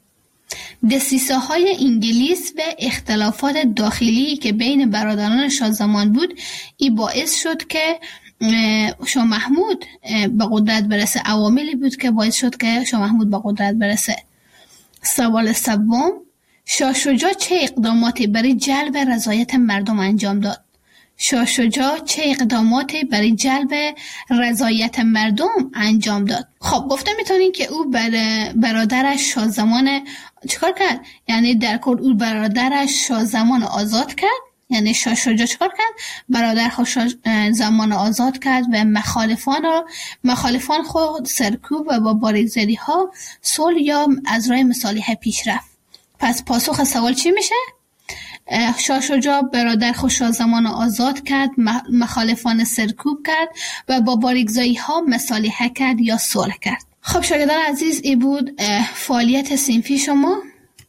دسیسه های انگلیس و اختلافات داخلی که بین برادران شاه زمان بود، این باعث شد که شاه محمود به قدرت برسه. عواملی بود که باعث شد که شاه محمود به قدرت برسه. سوال سوم: شاه شجاع چه اقداماتی برای جلب رضایت مردم انجام داد؟ شاه شجاع چه اقداماتی برای جلب رضایت مردم انجام داد؟ خب گفته میتونین که او برادرش شاه زمان چیکار کرد؟ یعنی در کل او برادرش شاه زمان آزاد کرد. یعنی شاه شجاع چیکار کرد؟ برادر خود شاه زمان آزاد کرد و مخالفان را مخالفان خود سرکوب و با بارگزاری ها صلح یا از راه مصالحه پیش رفت. پس پاسخ سوال چی میشه؟ شاه شجاع برادر خود شاه زمان آزاد کرد، مخالفان سرکوب کرد و با بارگزایی ها مصالحه کرد یا صلح کرد. خب شاگردان عزیز، این بود فعالیت صنفی شما.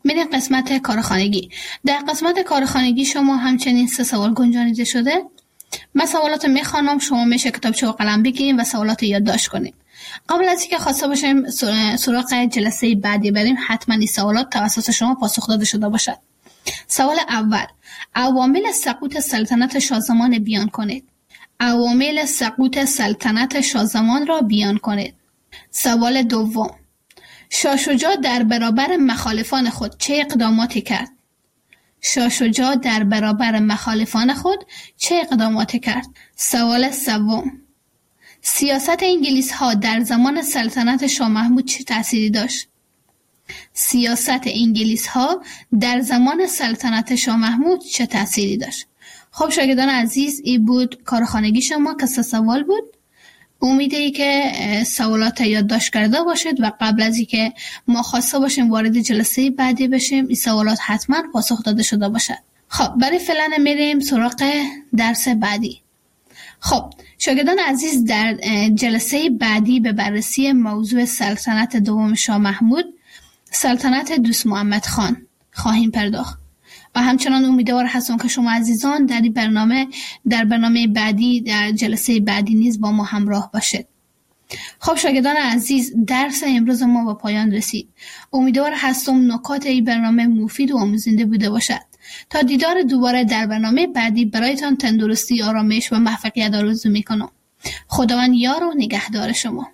میریم قسمت کارخانگی. در قسمت کارخانگی شما همچنین سه سوال گنجانیده شده. من سوالات میخوانم، شما میشه کتابچه و قلم بگیریم و سوالات یادداشت کنیم. قبل از اینکه خواسته باشیم سراغ جلسه بعدی بریم، حتما این سوالات توسط شما پاسخ داده شده باشد. سوال اول: عوامل سقوط سلطنت شاهزمان بیان کنید. عوامل سقوط سلطنت شاهزمان را بیان کنید. سوال دوم: شاه شجاع در برابر مخالفان خود چه اقداماتی کرد؟ شاه شجاع در برابر مخالفان خود چه اقداماتی کرد؟ سوال سوم: سیاست انگلیس ها در زمان سلطنت شاه محمود چه تأثیری داشت؟ سیاست انگلیس ها در زمان سلطنت شاه محمود چه تأثیری داشت؟ خب شاگردان عزیز، این بود کارخانگی شما که سه سوال بود. امیده ای که سوالات یادداشت کرده باشید و قبل از اینکه ما خواسته باشیم وارد جلسه بعدی بشیم این سوالات حتما پاسخ داده شده باشد. خب برای فعلا میریم سراغ درس بعدی. خب شاگردان عزیز، در جلسه بعدی به بررسی موضوع سلطنت دوم شاه محمود، سلطنت دوست محمد خان خواهیم پرداخت و همچنان امیدوار هستم که شما عزیزان در این برنامه در برنامه بعدی در جلسه بعدی نیز با ما همراه باشید. خب شاگردان عزیز، درس امروز ما به پایان رسید. امیدوار هستم نکات این برنامه مفید و آموزنده بوده باشد. تا دیدار دوباره در برنامه بعدی برایتان تندرستی، آرامش و موفقیت آرزو میکنم. خداوند یار و نگهدار شما.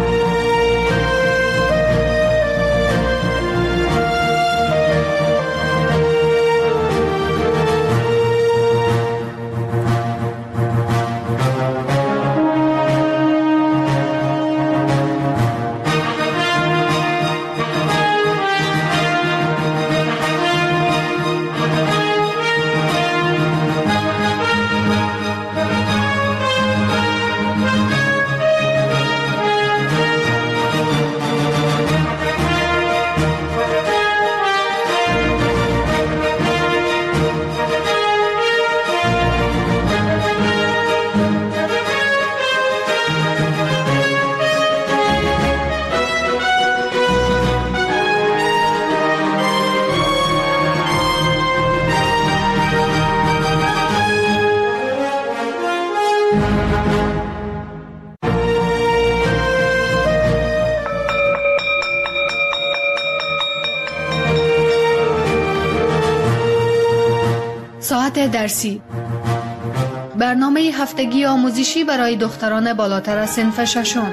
ساعت درسی، برنامه هفتگی آموزشی برای دختران بالاتر از صنف ششم.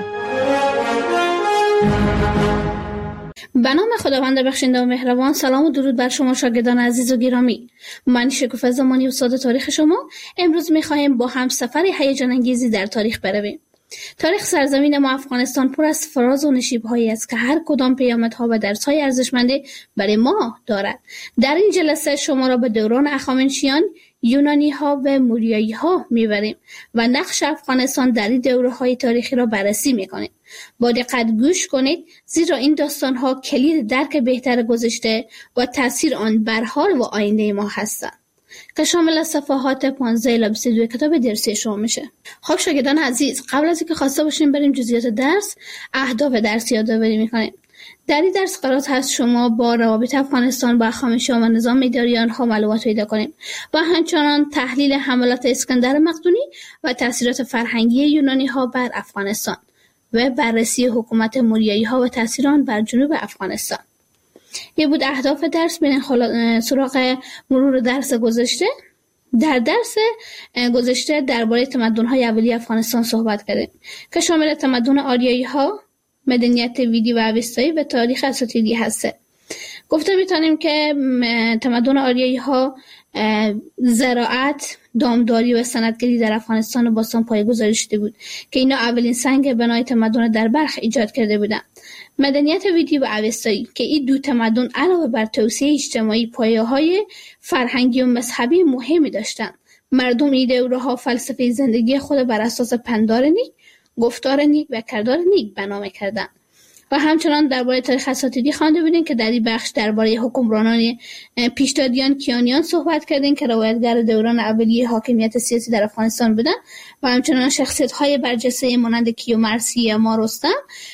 به نام خداوند بخشنده و مهربان. سلام و درود بر شما شاگردان عزیز و گرامی. من شکوفه زمانی، استاد تاریخ شما. امروز می‌خواهیم با هم سفر هیجان انگیزی در تاریخ برویم. تاریخ سرزمین ما افغانستان پر از فراز و نشیب‌هایی است که هر کدام پیامدها و درس‌های ارزشمندی برای ما دارد. در این جلسه شما را به دوران هخامنشیان، یونانی‌ها و موریایی‌ها می‌بریم و نقش افغانستان در این دوره‌های تاریخی را بررسی می‌کنیم. با دقت گوش کنید، زیرا این داستان‌ها کلید درک بهتر گذشته و تأثیر آن بر حال و آینده ما هستند که شامل صفحات پانزده الی بیست و دو کتاب درسی شما میشه. خب شاگردان عزیز، قبل از اینکه خواسته باشیم بریم جزئیات درس، اهداف درس یادآوری می‌کنیم. در این درس قرار هست شما با روابط افغانستان با هخامنشیان و نظام اداری آنها معلومات پیدا کنیم و همچنان تحلیل حملات اسکندر مقدونی و تأثیرات فرهنگی یونانی‌ها بر افغانستان و بررسی حکومت موریایی‌ها و تأثیر آن بر جنوب افغانستان. یه بود اهداف درس. بریم خلا... سراغ مرور درس گذشته. در درس گذشته درباره تمدن‌های اولیه افغانستان صحبت کردیم که شامل تمدن آریایی‌ها، مدنیت ویدی و اوستایی و تاریخ اساطیری هسته. گفته میتونیم که تمدن آریایی‌ها زراعت، دامداری و صنعتگری در افغانستان باستان پایه‌گذاری شده بود که اینا اولین سنگ بنای تمدن در بلخ ایجاد کرده بودند. مدنیت ویدی و اوستایی که این دو تمدن علاوه بر توسعه اجتماعی پایه‌های فرهنگی و مذهبی مهمی داشتند. مردم این دوره‌ها فلسفه زندگی خود بر اساس پندار نیک، گفتار نیک و کردار نیک بنا می‌کردند و همچنان درباره تاریخ اساطیری خوانده بودیم که در این بخش درباره حکمرانان پیشدادیان کیانیان صحبت کردیم که روایتگر دوران اولیه حاکمیت سیاسی در افغانستان بودند و همچنان شخصیت‌های برجسته مانند کیومرث یا رستم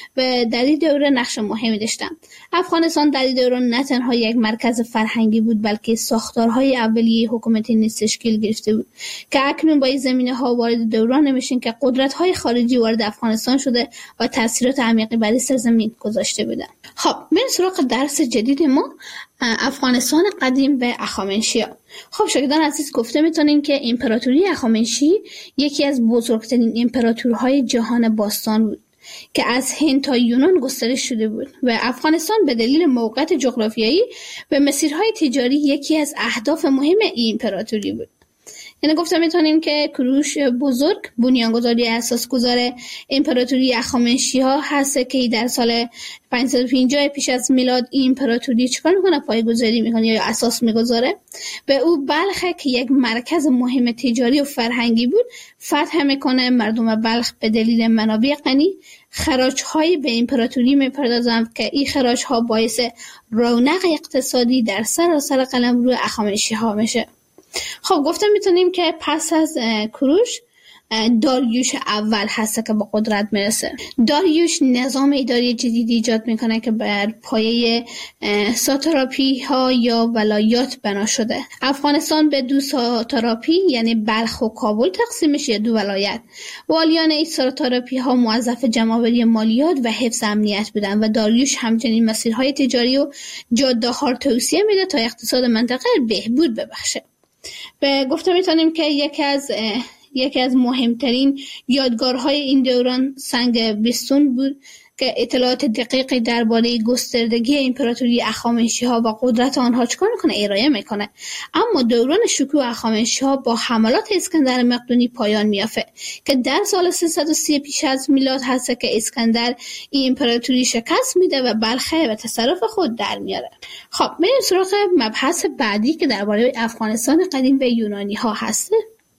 و در این دوره نقش مهمی داشتند. افغانستان در این دوران نه تنها یک مرکز فرهنگی بود بلکه ساختارهای اولیه حکومتی نیز تشکیل گرفته بود که اکنون با این زمینه‌ها وارد دوران میشیم که قدرت‌های خارجی وارد افغانستان شده و تاثیرات عمیقی بر سرزمین گذاشته بودند. خب بریم سراغ درس جدید ما، افغانستان قدیم و هخامنشیان. خب شاگردان عزیز، گفته میتونیم که امپراتوری هخامنشی یکی از بزرگترین امپراتورهای جهان باستان بود که از هند تا یونان گسترش شده بود و افغانستان به دلیل موقعیت جغرافیایی و مسیرهای تجاری یکی از اهداف مهم این امپراتوری بود. یعنی گفته میتونیم که کوروش بزرگ بنیانگذاری اساسگذار امپراتوری هخامنشی‌ها هست که در سال پانصد و پنجاه پیش از میلاد این امپراتوری چیکار میکنه؟ پایه‌گذاری میکنه یا اساس میگذاره. به او بلخ که یک مرکز مهم تجاری و فرهنگی بود فتح میکنه. مردم بلخ به دلیل منابع غنی خراج‌های به امپراتوری میپردازند که این خراج‌ها باعث رونق اقتصادی در سراسر قلمرو هخامنشی‌ها میشه. خب گفته میتونیم که پس از کوروش داریوش اول هست که به قدرت میرسه. داریوش نظام اداری جدیدی ایجاد میکنه که بر پایه ساتراپی ها یا ولایات بنا شده. افغانستان به دو ساتراپی یعنی بلخ و کابل تقسیم میشه، دو ولایت. والیان این ساتراپی ها موظف جمع‌آوری مالیات و حفظ امنیت بودن و داریوش همچنین مسیرهای تجاری و جاده ها رو توسعه میده تا اقتصاد منطقه بهبود ببخشه. به گفته میتونیم که یکی از یکی از مهمترین یادگارهای این دوران سنگ بیستون بود که اطلاعات دقیقی درباره گستردگی امپراتوری هخامنشی‌ها و قدرت آنها چکار میکنه؟ ارائه میکنه. اما دوران شکوه هخامنشی‌ها با حملات اسکندر مقدونی پایان میافته که در سال سیصد و سی پیش از میلاد هست که اسکندر این امپراتوری شکست میده و بلخ به تصرف خود در میاره. خب بریم سراغ مبحث بعدی که درباره افغانستان قدیم و یونانی ها هست.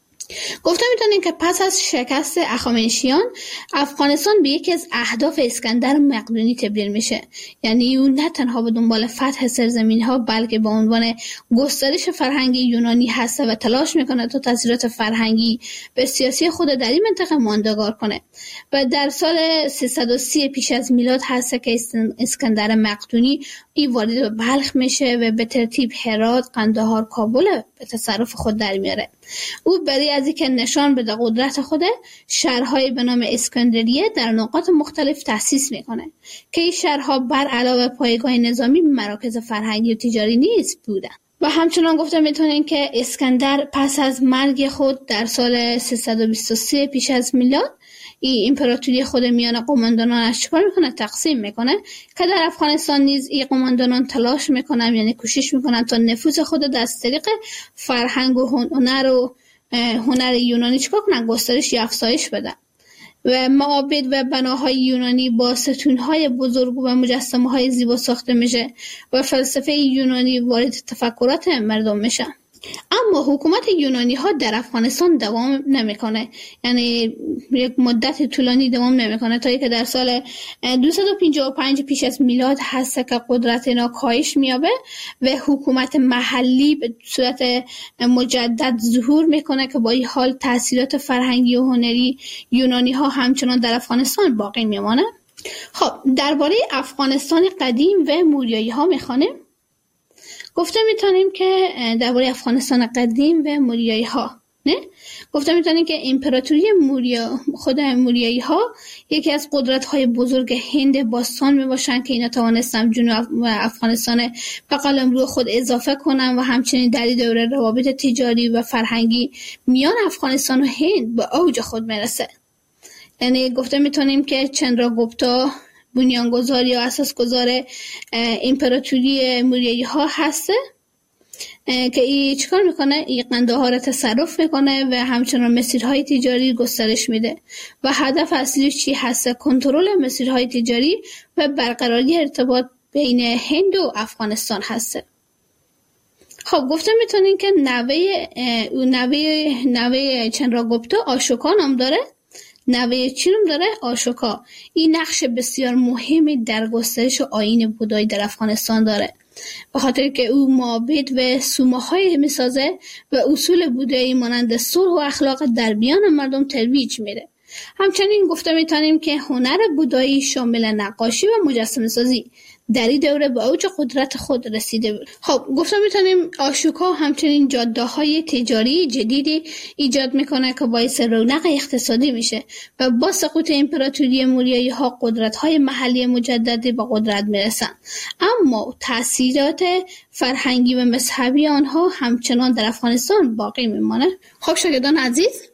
گفته میتونیم که پس از شکست هخامنشیان افغانستان به یکی از اهداف اسکندر مقدونی تبدیل میشه. یعنی اون نه تنها به دنبال فتح سرزمین ها بلکه به عنوان گسترش فرهنگی یونانی هست و تلاش میکنه تا تاثیرات فرهنگی به سیاسی خود در این منطقه ماندگار کنه. و در سال سیصد و سی پیش از میلاد هست که اسکندر مقدونی این وارد به بلخ میشه و به ترتیب هرات، قندهار، کابل به تصرف خود در میاره. او برای از اینکه نشان بده قدرت خوده شهرهای به نام اسکندریه در نقاط مختلف تأسیس میکنه که این شهرها بر علاوه پایگاه نظامی مراکز فرهنگی و تجاری نیز بودن. و همچنان گفته میتونیم که اسکندر پس از مرگ خود در سال سیصد و بیست و سه پیش از میلاد این امپراتوری خود میان قماندانانش چیکار میکنه؟ تقسیم میکنه که در افغانستان نیز این قماندانان تلاش میکنن، یعنی کوشش میکنن تا نفوذ خود از طریق فرهنگ و هنر و هنر یونانی چیکار کنن؟ گسترش یا افزایش بدن. و معابد و بناهای یونانی با ستونهای بزرگ و مجسمه های زیبا ساخته میشه و فلسفه یونانی وارد تفکرات مردم میشه. اما حکومت یونانی ها در افغانستان دوام نمیکنه، یعنی یک مدت طولانی دوام نمیکنه تا اینکه در سال دویست و پنجاه و پنج پیش از میلاد هست که قدرت اینا کاهش میابه و حکومت محلی به صورت مجدد ظهور میکنه که با این حال تاثیرات فرهنگی و هنری یونانی ها همچنان در افغانستان باقی میمانه. خب درباره افغانستان قدیم و موریایی ها میخوانیم. گفته میتونیم که درباره افغانستان قدیم و موریایی ها نه گفته میتونیم که امپراتوری موریا خود موریایی ها یکی از قدرت های بزرگ هند باستان میباشن که اینا توانستن جنوب و افغانستان به قلمرو خود اضافه کنن و همچنین در این دوره روابط تجاری و فرهنگی میان افغانستان و هند به اوج خود میرسه. یعنی گفته میتونیم که چندراگوپتا بنیانگذار یا اساسگذار امپراتوری موریایی ها هسته که این چیکار میکنه؟ این قندهار را تصرف میکنه و همچنان مسیرهای تجاری گسترش میده و هدف اصلی چی هسته؟ کنترل مسیرهای تجاری و برقراری ارتباط بین هند و افغانستان هسته. خب گفته میتونیم که نوه نوه نوه چندراگوپتا آشوکا نام داره نوه چهارم داره آشوکا. این نقش بسیار مهمی در گسترش آیین بودایی در افغانستان داره، به خاطر که او معابد و سومه‌های میسازه و اصول بودایی مانند صلح و اخلاق در میان مردم ترویج میده. همچنین گفته میتونیم که هنر بودایی شامل نقاشی و مجسمه سازی در این دوره به اوج قدرت خود رسیده بود. خب گفته میتونیم آشوکا همچنین جاده های تجاری جدیدی ایجاد میکنه که باعث رونق اقتصادی میشه و با سقوط امپراتوری موریایی ها قدرت های محلی مجددی به قدرت میرسن، اما تاثیرات فرهنگی و مذهبی آنها همچنان در افغانستان باقی میمانه. خب شاگردان عزیز،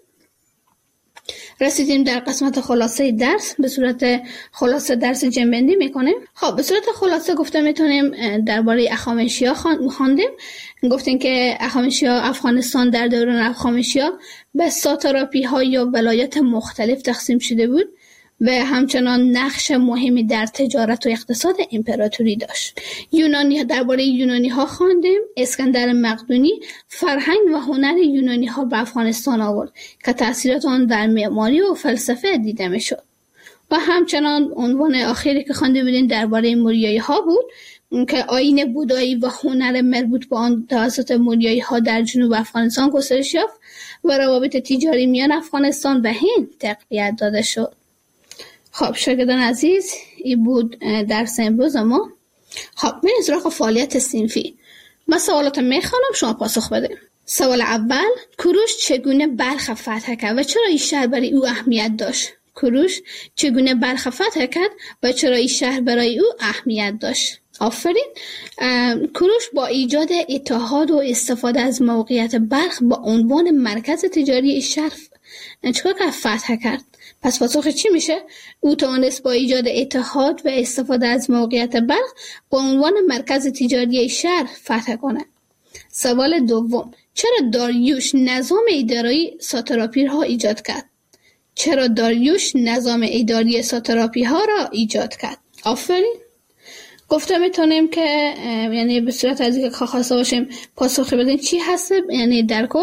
رسیدیم در قسمت خلاصه درس. به صورت خلاصه درس جنبندی میکنیم. خب به صورت خلاصه گفته میتونیم درباره اخامنشیا خواندیم. گفتیم که اخامنشیا افغانستان در دوران اخامنشیا به ساتراپی ها یا ولایت مختلف تقسیم شده بود و همچنان نقش مهمی در تجارت و اقتصاد امپراتوری داشت. یونانی، درباره یونانی ها خواندیم. اسکندر مقدونی فرهنگ و هنر یونانی ها به افغانستان آورد که تأثیرات آن در معماری و فلسفه دیده میشد. و همچنان عنوان آخری که خوانده بودیم درباره موریایی ها بود که آیین بودایی و هنر مربوط به آن توسط موریایی ها در جنوب افغانستان گسترش یافت و روابط تجاری میان افغانستان و هند تقویت داده شد. خب شاگردان عزیز، این بود درس امروز ما. خب میریم سراغ فعالیت صنفی. من سوالات میخوانم، شما پاسخ بده. سوال اول: کوروش چگونه بلخ فتح کرد و چرا این شهر برای او اهمیت داشت؟ کوروش چگونه بلخ فتح کرد و چرا این شهر برای او اهمیت داشت؟ آفرین. کوروش با ایجاد اتحاد و استفاده از موقعیت بلخ با عنوان مرکز تجاری شهر چیکار کرد؟ فتح کرد. پس پاسخ چی میشه؟ او توانست با ایجاد اتحاد و استفاده از موقعیت بلخ با عنوان مرکز تجاری شهر فتح کنه. سوال دوم: چرا داریوش نظام اداری ساتراپی ها ایجاد کرد؟ چرا داریوش نظام اداری ساتراپی ها را ایجاد کرد؟ آفرین. گفته میتونیم که یعنی به صورت از اینکه خواسته باشیم پاسخ بدیم چی هسته، یعنی در کل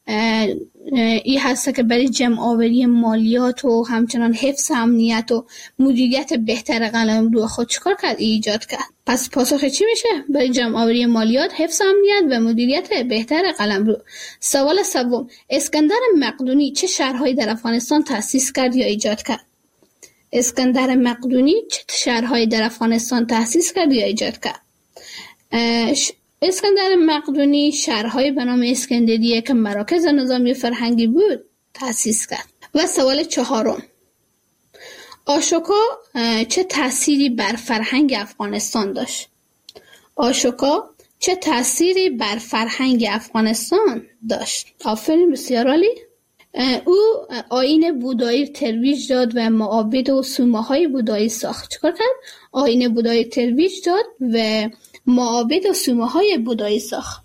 این هسته که برای جمع آوری مالیات و همچنان حفظ امنیت و مدیریت بهتر قلمرو خود چکار کرد؟ ایجاد کرد. پس پاسخ چی میشه؟ برای جمع آوری مالیات، حفظ امنیت و مدیریت بهتر قلمرو. سوال سوم: اسکندر مقدونی چه شهرهایی در افغانستان تأسیس کرد یا ایجاد کرد؟ اسکندر مقدونی چه شهرهایی در افغانستان تأسیس کرد یا ایجاد کرد؟ اسکندر مقدونی شهرهای به نام اسکندریه که مراکز نظامی و فرهنگی بود تأسیس کرد. و سوال چهارم: آشوکا چه تأثیری بر فرهنگ افغانستان داشت؟ آشوکا چه تأثیری بر فرهنگ افغانستان داشت؟ آفرین، بسیار عالی. او آیین بودایی ترویج داد و معابد و سومه‌های بودایی ساخت. چیکار کرد؟ آیین بودایی ترویج داد و معابد و سومه‌های بودایی ساخت.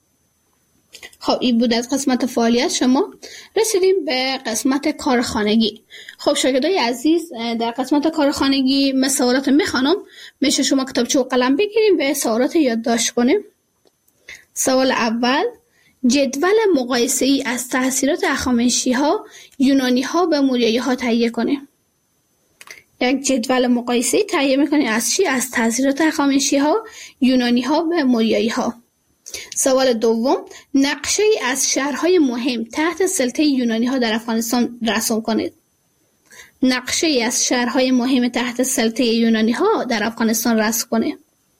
خب این بود از قسمت فعالیت شما. رسیدیم به قسمت کارخانگی. خب شاگردای عزیز، در قسمت کارخانگی من سوالات میخوانم، میشه شما کتابچه و قلم بگیریم و سوالات یادداشت کنیم. سوال اول: جدول مقایسه ای از تأثیرات هخامنشی ها یونانی ها به موریایی ها تهیه کنیم. یک جدول مقایسه ای تهیه میکنیم از چی؟ از تأثیرات هخامنشی ها یونانی ها به موریایی ها. سوال دوم: نقشه ای از شهرهای مهم تحت سلطه یونانی ها در افغانستان رسم کنید. نقشه ای از شهرهای مهم تحت سلطه یونانی ها در افغانستان رسم کنید.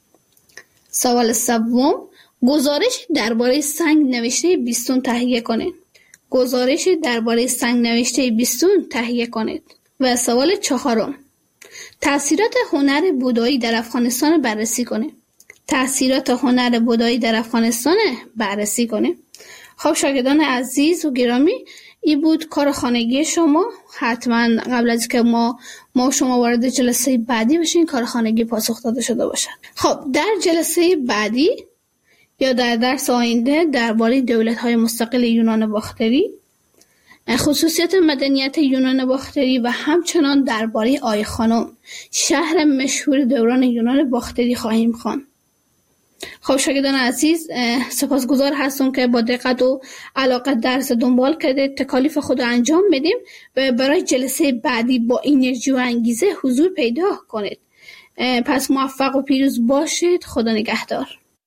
سوال سوم: گزارش درباره سنگ نوشته بیستون تهیه کنید. گزارش درباره سنگ نوشته بیستون تهیه کنید. و سوال چهارم: تأثیرات هنر بودایی در افغانستان بررسی کنید. تأثیرات هنر بودایی در افغانستان بررسی کنید. خب شاگردان عزیز و گرامی، این بود کار خانگی شما. حتما قبل از که ما ما شما وارد جلسه بعدی بشین کار خانگی پاسخ داده شده باشد. خب در جلسه بعدی یا در درس آینده درباره دولت‌های مستقل یونان باختری، خصوصیت مدنیت یونان باختری و همچنان درباره آی خانم، شهر مشهور دوران یونان باختری خواهیم خواند. خب شاگردان عزیز، سپاسگزار هستم که با دقت و علاقه درس دنبال کردید. تکالیف خود انجام بدیم و برای جلسه بعدی با انرژی و انگیزه حضور پیدا کنید. پس موفق و پیروز باشید. خدا نگهدار.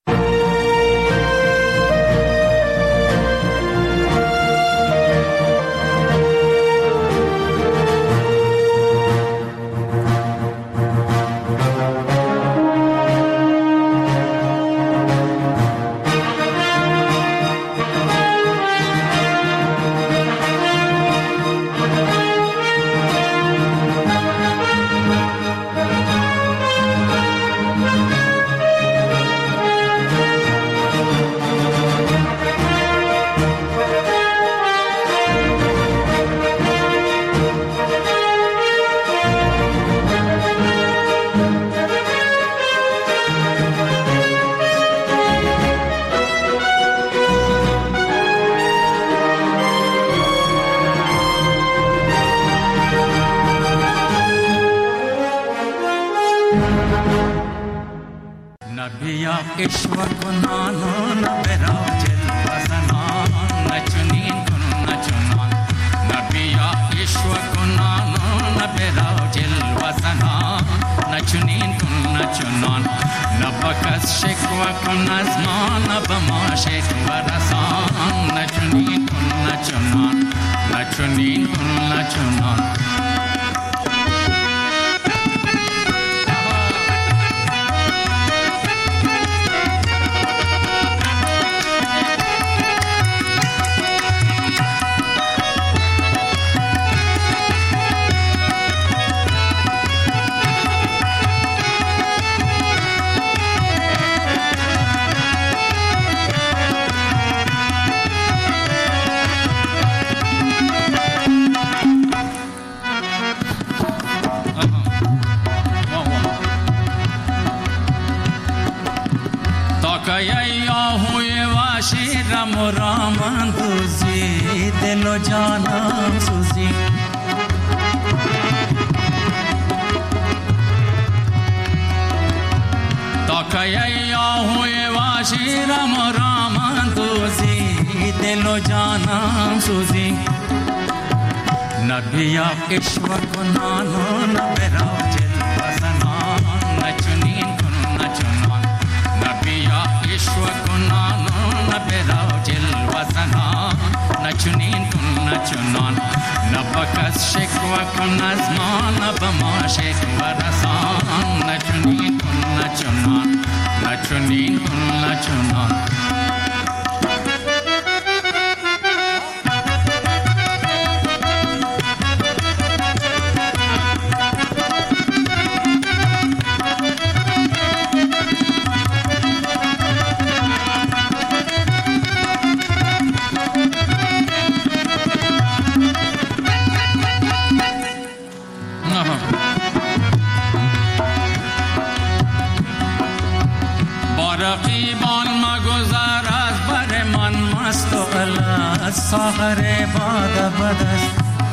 नबिया ईश्वर को नानो न बेराव जिल वसना नचनीन कुन नचना नबिया ईश्वर को नानो न बेराव जिल वसना नचनीन कुन नचना नबकस शिकवा को नज़मा नबमा शिकवा रसान नचनीन कुन नचना नचनीन कुन नचना राम राम तुझी दिलो जाना सुजी तो कया हुए वाशी राम राम तुझी दिलो जाना सुजी नबिया ईश्वर को नानो न बेराव जिल वसना नचनीन कुन नचना नबिया ईश्वर को नानो न बेराव जिल वसना नचनीन कुन नचनान नबकस शिकवा को नज़मा नबमा शिकवा रसान नचनीन कुन नचनान नचनीन कुन नचनान रकीबान मगुजार आज बरे मन मस्त अल्लाह सागरे बाद बदस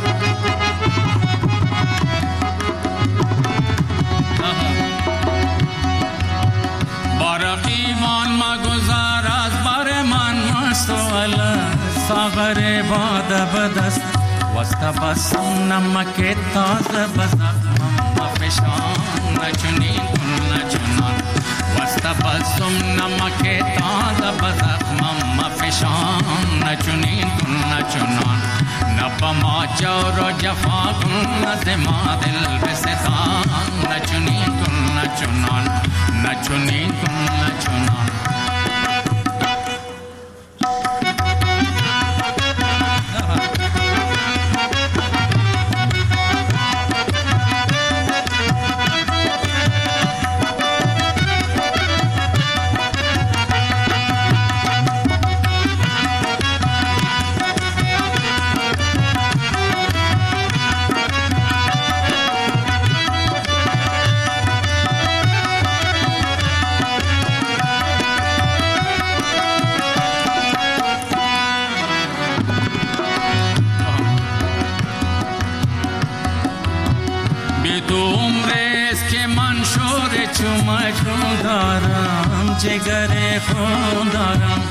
रकीबान मगुजार आज बरे मन मस्त अल्लाह सागरे बाद बदस वस्ता बसम नमके ताज़ बज़ा मम्मा फिशान नचनीन कुन नचनान वस्तबसम नमके ताज़ा बज़ख मम्मा फिशान नचनीन कुन नचनान नबमा चौर जफा कुन नज़मा दिल बिस्तान नचनीन कुन नचनान नचनीन कुन नचनान چو مجنون دارم جگر خون دارم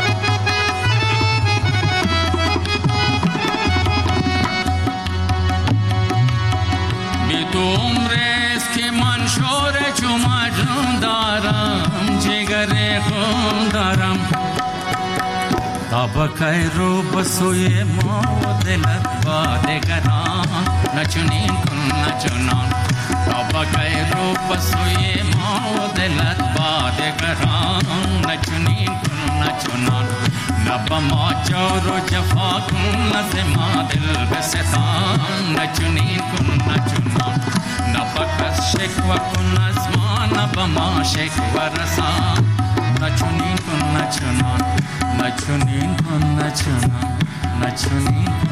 بی تو عمرست که من شور چو مجنون دارم جگر خون دارم تا بکای رو بسوی ما و دلت با دگران نچونین کن نچونان تا بکای رو بسوی ما و دلت با دگران نچونین کن نچونان نبا ما جور و جفا کن نزما دل بستان نچونین کن نچونان نبا کس شکوه کن از ما نبا ما شکوه رسان نچونین کن نچونان نچونین کن نچونان نچونین کن